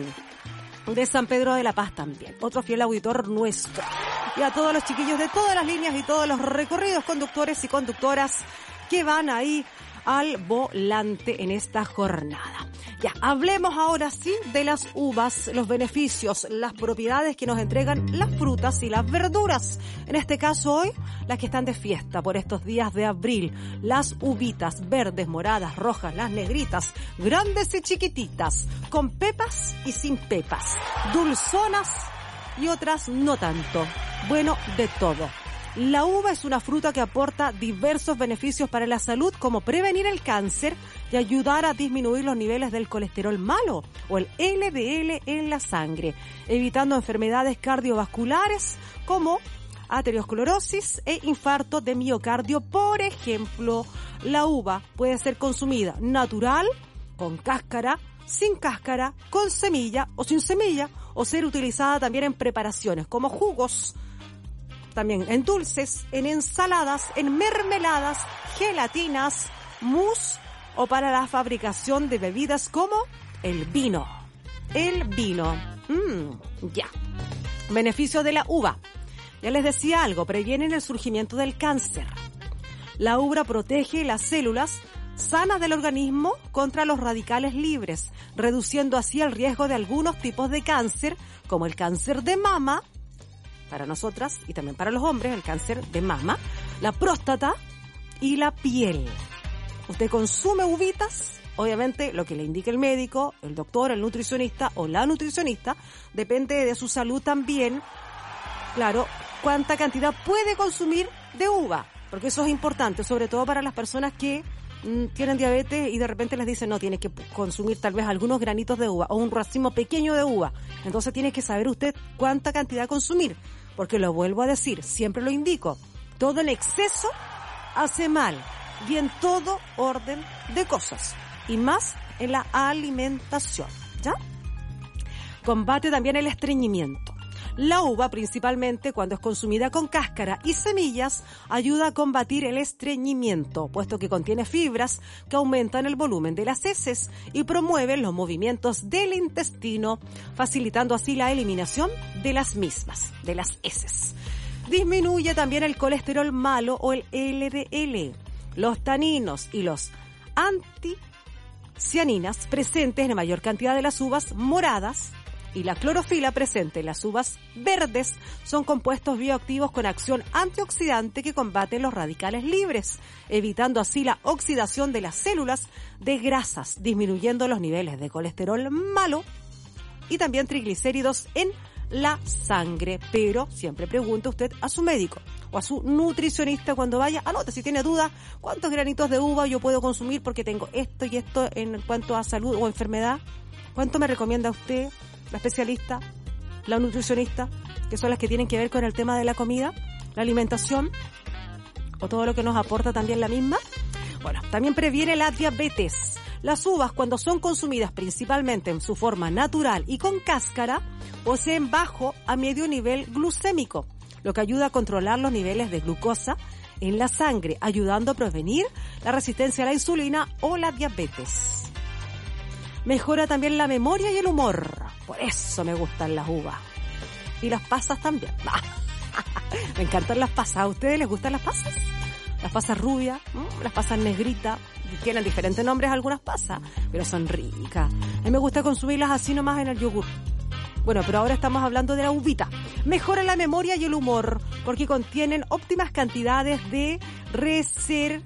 [SPEAKER 4] de San Pedro de la Paz también, otro fiel auditor nuestro. Y a todos los chiquillos de todas las líneas y todos los recorridos, conductores y conductoras que van ahí al volante en esta jornada. Ya, hablemos ahora sí de las uvas, los beneficios, las propiedades que nos entregan las frutas y las verduras. En este caso hoy, las que están de fiesta por estos días de abril. Las uvitas verdes, moradas, rojas, las negritas, grandes y chiquititas, con pepas y sin pepas, dulzonas y otras no tanto. Bueno, de todo. La uva es una fruta que aporta diversos beneficios para la salud, como prevenir el cáncer y ayudar a disminuir los niveles del colesterol malo o el L D L en la sangre, evitando enfermedades cardiovasculares como aterosclerosis e infarto de miocardio. Por ejemplo, la uva puede ser consumida natural, con cáscara, sin cáscara, con semilla o sin semilla, o ser utilizada también en preparaciones como jugos, también en dulces, en ensaladas, en mermeladas, gelatinas, mousse o para la fabricación de bebidas como el vino. El vino. Mm, ya. Beneficios de la uva. Ya les decía algo, previenen el surgimiento del cáncer. La uva protege las células sanas del organismo contra los radicales libres, reduciendo así el riesgo de algunos tipos de cáncer, como el cáncer de mama, para nosotras y también para los hombres, el cáncer de mama, la próstata y la piel. Usted consume uvitas, obviamente lo que le indique el médico, el doctor, el nutricionista o la nutricionista, depende de su salud también, claro, cuánta cantidad puede consumir de uva, porque eso es importante, sobre todo para las personas que mmm, tienen diabetes y de repente les dicen, no, tienes que consumir tal vez algunos granitos de uva o un racimo pequeño de uva. Entonces tiene que saber usted cuánta cantidad consumir, porque lo vuelvo a decir, siempre lo indico, todo en exceso hace mal y en todo orden de cosas, y más en la alimentación, ¿ya? Combate también el estreñimiento. La uva, principalmente cuando es consumida con cáscara y semillas, ayuda a combatir el estreñimiento, puesto que contiene fibras que aumentan el volumen de las heces y promueven los movimientos del intestino, facilitando así la eliminación de las mismas, de las heces. Disminuye también el colesterol malo o el L D L. Los taninos y los anticianinas presentes en mayor cantidad de las uvas moradas y la clorofila presente en las uvas verdes son compuestos bioactivos con acción antioxidante que combaten los radicales libres, evitando así la oxidación de las células de grasas, disminuyendo los niveles de colesterol malo y también triglicéridos en la sangre. Pero siempre pregunte usted a su médico o a su nutricionista cuando vaya. Anote si tiene dudas cuántos granitos de uva yo puedo consumir porque tengo esto y esto en cuanto a salud o enfermedad. ¿Cuánto me recomienda usted, la especialista, la nutricionista, que son las que tienen que ver con el tema de la comida, la alimentación o todo lo que nos aporta también la misma? Bueno, también previene la diabetes. Las uvas, cuando son consumidas principalmente en su forma natural y con cáscara, poseen bajo a medio nivel glucémico, lo que ayuda a controlar los niveles de glucosa en la sangre, ayudando a prevenir la resistencia a la insulina o la diabetes. Mejora también la memoria y el humor. Por eso me gustan las uvas. Y las pasas también. Me encantan las pasas. ¿A ustedes les gustan las pasas? Las pasas rubias, ¿no? Las pasas negritas. Tienen diferentes nombres algunas pasas, pero son ricas. A mí me gusta consumirlas así nomás en el yogur. Bueno, pero ahora estamos hablando de la uvita. Mejora la memoria y el humor porque contienen óptimas cantidades de reser,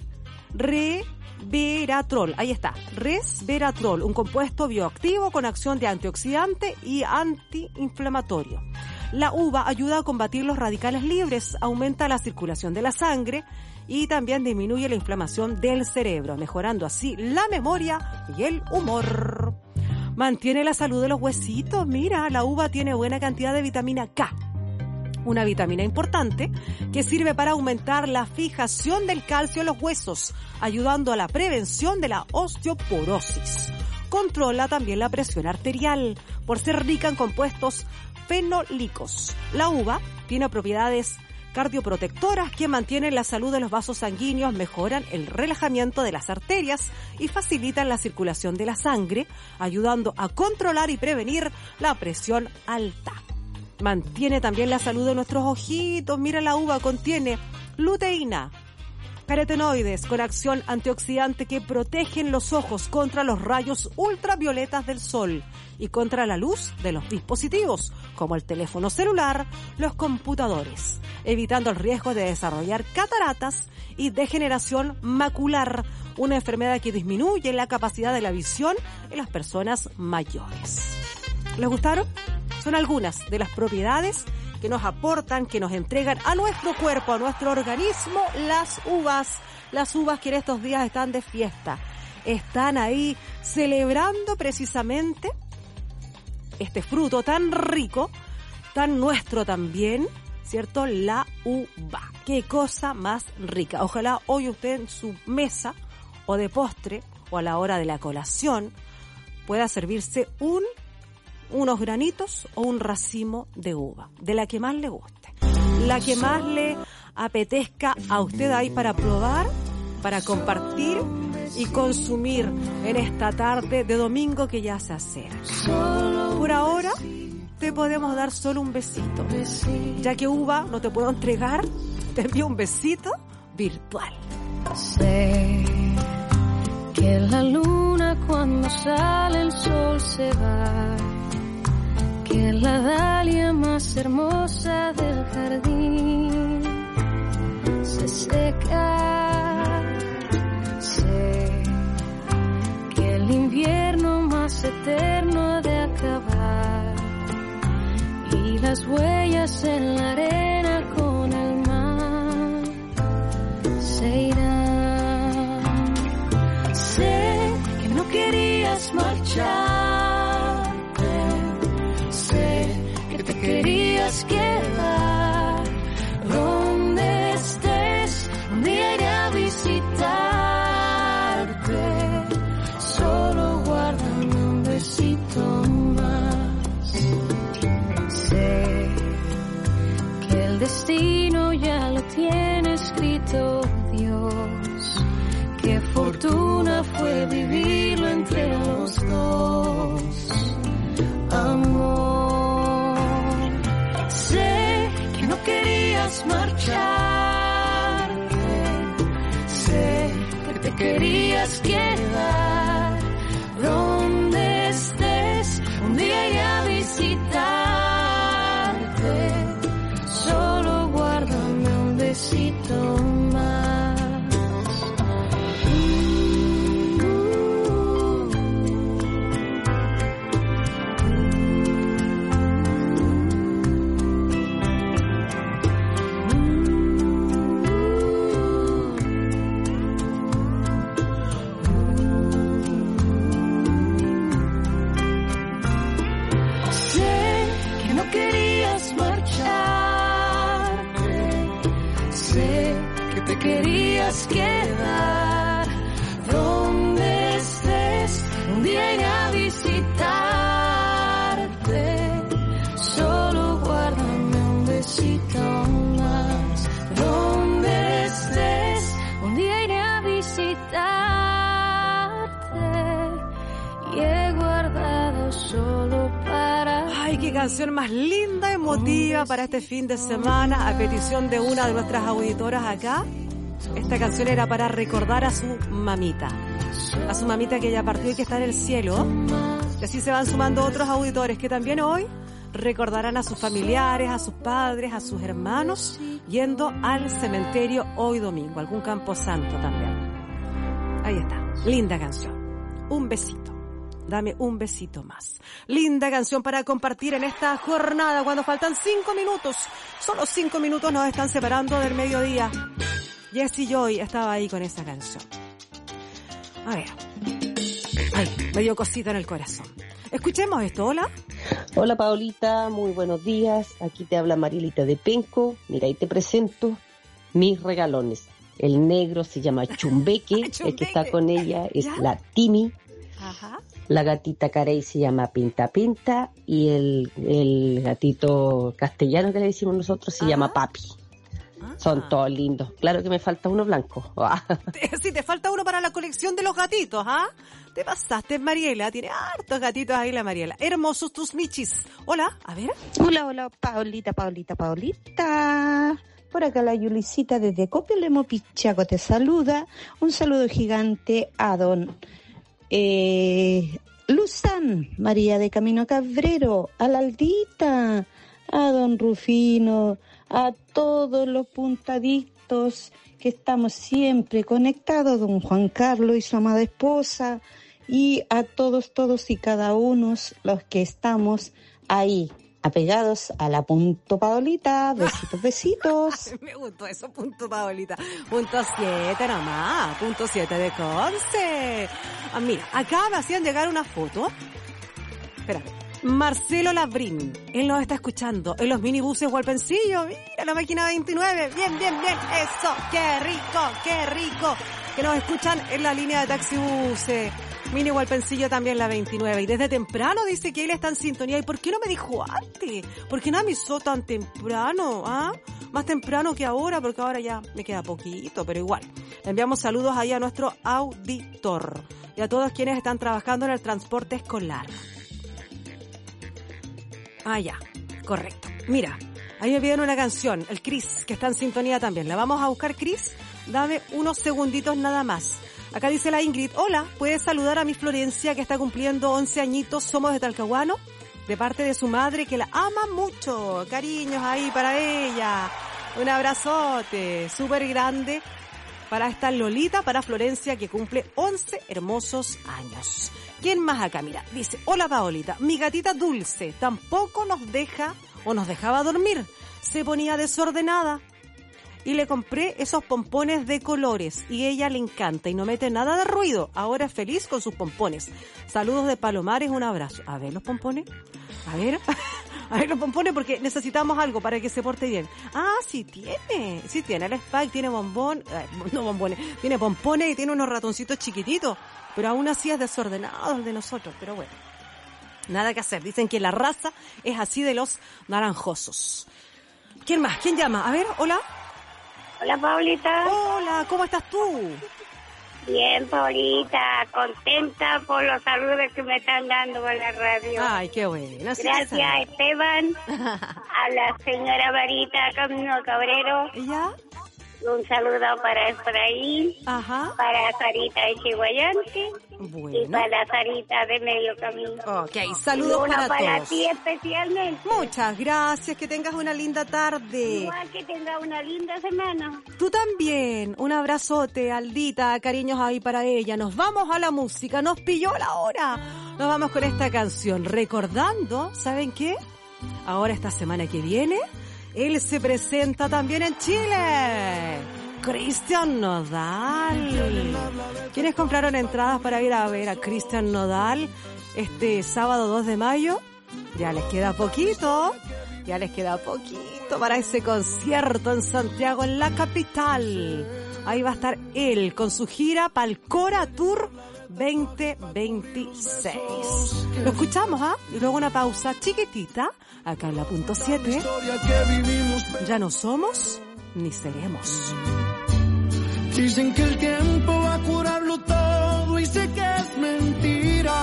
[SPEAKER 4] resveratrol. Ahí está, resveratrol, un compuesto bioactivo con acción de antioxidante y antiinflamatorio. La uva ayuda a combatir los radicales libres, aumenta la circulación de la sangre y también disminuye la inflamación del cerebro, mejorando así la memoria y el humor. Mantiene la salud de los huesitos. Mira, la uva tiene buena cantidad de vitamina K, una vitamina importante que sirve para aumentar la fijación del calcio en los huesos, ayudando a la prevención de la osteoporosis. Controla también la presión arterial por ser rica en compuestos fenólicos. La uva tiene propiedades cardioprotectoras que mantienen la salud de los vasos sanguíneos, mejoran el relajamiento de las arterias y facilitan la circulación de la sangre, ayudando a controlar y prevenir la presión alta. Mantiene también la salud de nuestros ojitos. Mira, la uva contiene luteína, carotenoides con acción antioxidante que protegen los ojos contra los rayos ultravioletas del sol y contra la luz de los dispositivos, como el teléfono celular, los computadores, evitando el riesgo de desarrollar cataratas y degeneración macular, una enfermedad que disminuye la capacidad de la visión en las personas mayores. ¿Les gustaron? Son algunas de las propiedades que nos aportan, que nos entregan a nuestro cuerpo, a nuestro organismo, las uvas. Las uvas que en estos días están de fiesta. Están ahí celebrando precisamente este fruto tan rico, tan nuestro también, ¿cierto? La uva. Qué cosa más rica. Ojalá hoy usted en su mesa o de postre o a la hora de la colación pueda servirse un unos granitos o un racimo de uva, de la que más le guste, la que más le apetezca a usted ahí para probar, para compartir y consumir en esta tarde de domingo que ya se acerca. Por ahora te podemos dar solo un besito, ya que uva no te puedo entregar, te envío un besito virtual.
[SPEAKER 20] Sé que la luna cuando sale el sol se va, que la dalia más hermosa del jardín se seca. Sé que el invierno más eterno ha de acabar y las huellas en la arena con el mar se irán. Sé que no querías marchar, te querías quedar donde estés, un día iré a visitarte, solo guárdame un besito más. Sé que el destino ya lo tiene escrito Dios, qué fortuna fue vivirlo entre los dos, amor. Sé que no querías más querías quedar. Donde estés, un día iré a visitarte. Solo guárdame un besito más. Querías quedar. Donde estés, un día iré a visitarte. Solo guárdame un besito más. Donde estés, un día iré a visitarte. Y he guardado solo para...
[SPEAKER 4] Ay, qué canción más linda, emotiva para este fin de semana, a petición de una de nuestras auditoras acá. Esta canción era para recordar a su mamita, a su mamita que ya partió y que está en el cielo. Y así se van sumando otros auditores que también hoy recordarán a sus familiares, a sus padres, a sus hermanos, yendo al cementerio hoy domingo, algún camposanto también. Ahí está, linda canción. Un besito, dame un besito más. Linda canción para compartir en esta jornada cuando faltan cinco minutos. Solo cinco minutos nos están separando del mediodía. Jessie Joy estaba ahí con esa canción. A ver. Ay, me dio cosita en el corazón. Escuchemos esto, ¿hola?
[SPEAKER 21] Hola, Paolita, muy buenos días. Aquí te habla Marielita de Penco. Mira, ahí te presento mis regalones. El negro se llama Chumbeque, el que está con ella es ¿ya? La Timi. Ajá. La gatita Carey se llama Pinta Pinta y el, el gatito castellano que le decimos nosotros se Ajá. llama Papi. Son todos lindos. Claro que me falta uno blanco.
[SPEAKER 4] Sí, te falta uno para la colección de los gatitos, ¿ah? Te pasaste, Mariela. Tiene hartos gatitos ahí la Mariela. Hermosos tus michis. Hola, a ver.
[SPEAKER 22] Hola, hola, Paulita, Paulita, Paulita. Por acá la Yulicita desde Copiolemo, Pichaco te saluda. Un saludo gigante a don eh, Luzán, María de Camino Cabrero, a la Aldita, a don Rufino, a todos los puntadictos que estamos siempre conectados, don Juan Carlos y su amada esposa, y a todos, todos y cada uno los que estamos ahí, apegados a la punto Paolita. Besitos, besitos.
[SPEAKER 4] Me gustó eso, punto Paolita. Punto siete nomás, punto siete de Conce. Ah, mira, acá me hacían llegar una foto. Espérame. Marcelo Labrín, él nos está escuchando en los minibuses Hualpencillo. Mira la máquina veintinueve, bien, bien, bien, eso, qué rico, qué rico, que nos escuchan en la línea de taxibuses. Mini Hualpencillo también la veintinueve, y desde temprano dice que él está en sintonía. ¿Y por qué no me dijo antes? ¿Por qué no me avisó tan temprano? ¿Ah? Más temprano que ahora, porque ahora ya me queda poquito, pero igual. Le enviamos saludos ahí a nuestro auditor y a todos quienes están trabajando en el transporte escolar. Ah, ya, correcto. Mira, ahí me piden una canción, el Cris, que está en sintonía también. ¿La vamos a buscar, Cris? Dame unos segunditos nada más. Acá dice la Ingrid, hola, ¿puedes saludar a mi Florencia que está cumpliendo once añitos? Somos de Talcahuano, de parte de su madre que la ama mucho. Cariños ahí para ella. Un abrazote súper grande para esta Lolita, para Florencia que cumple once hermosos años. ¿Quién más acá? Mira, dice, hola Paolita, mi gatita Dulce tampoco nos deja o nos dejaba dormir. Se ponía desordenada y le compré esos pompones de colores y ella le encanta y no mete nada de ruido. Ahora es feliz con sus pompones. Saludos de Palomares, un abrazo. A ver los pompones, a ver, a ver los pompones porque necesitamos algo para que se porte bien. Ah, sí tiene, sí tiene el Spike, tiene bombón, eh, no bombones, tiene pompones y tiene unos ratoncitos chiquititos. Pero aún así es desordenado el de nosotros, pero bueno, nada que hacer. Dicen que la raza es así de los naranjosos. ¿Quién más? ¿Quién llama? A ver, hola.
[SPEAKER 23] Hola, Paulita.
[SPEAKER 4] Hola, ¿cómo estás tú?
[SPEAKER 23] Bien, Paulita, contenta por los saludos que me están dando por la radio.
[SPEAKER 4] Ay, qué bueno.
[SPEAKER 23] Gracias, Esteban, a la señora Marita Camino Cabrero.
[SPEAKER 4] ¿Ya?
[SPEAKER 23] Un saludo para Efraín,
[SPEAKER 4] Ajá.
[SPEAKER 23] para Sarita de Chihuayante
[SPEAKER 4] bueno.
[SPEAKER 23] y para Sarita de Medio Camino.
[SPEAKER 4] Ok, saludos
[SPEAKER 23] y
[SPEAKER 4] para,
[SPEAKER 23] para
[SPEAKER 4] todos.
[SPEAKER 23] ti especialmente.
[SPEAKER 4] Muchas gracias, que tengas una linda tarde.
[SPEAKER 23] Igual que tenga una linda semana.
[SPEAKER 4] Tú también. Un abrazote, Aldita, cariños ahí para ella. Nos vamos a la música, nos pilló la hora. Nos vamos con esta canción, recordando, ¿saben qué? Ahora esta semana que viene, él se presenta también en Chile. Cristian Nodal. ¿Quiénes compraron entradas para ir a ver a Cristian Nodal este sábado dos de mayo? Ya les queda poquito. Ya les queda poquito para ese concierto en Santiago, en la capital. Ahí va a estar él con su gira Palcora Tour veinte veintiséis. Lo escuchamos, ¿ah? ¿eh? Y luego una pausa chiquitita, acá en la punto siete. Ya no somos ni seremos.
[SPEAKER 13] Dicen que el tiempo va a curarlo todo y sé que es mentira.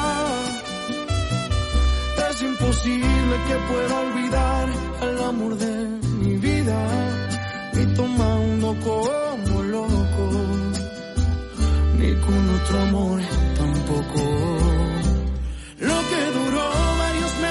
[SPEAKER 13] Es imposible que pueda olvidar el amor de mi vida, ni tomando como loco, ni con otro amor tampoco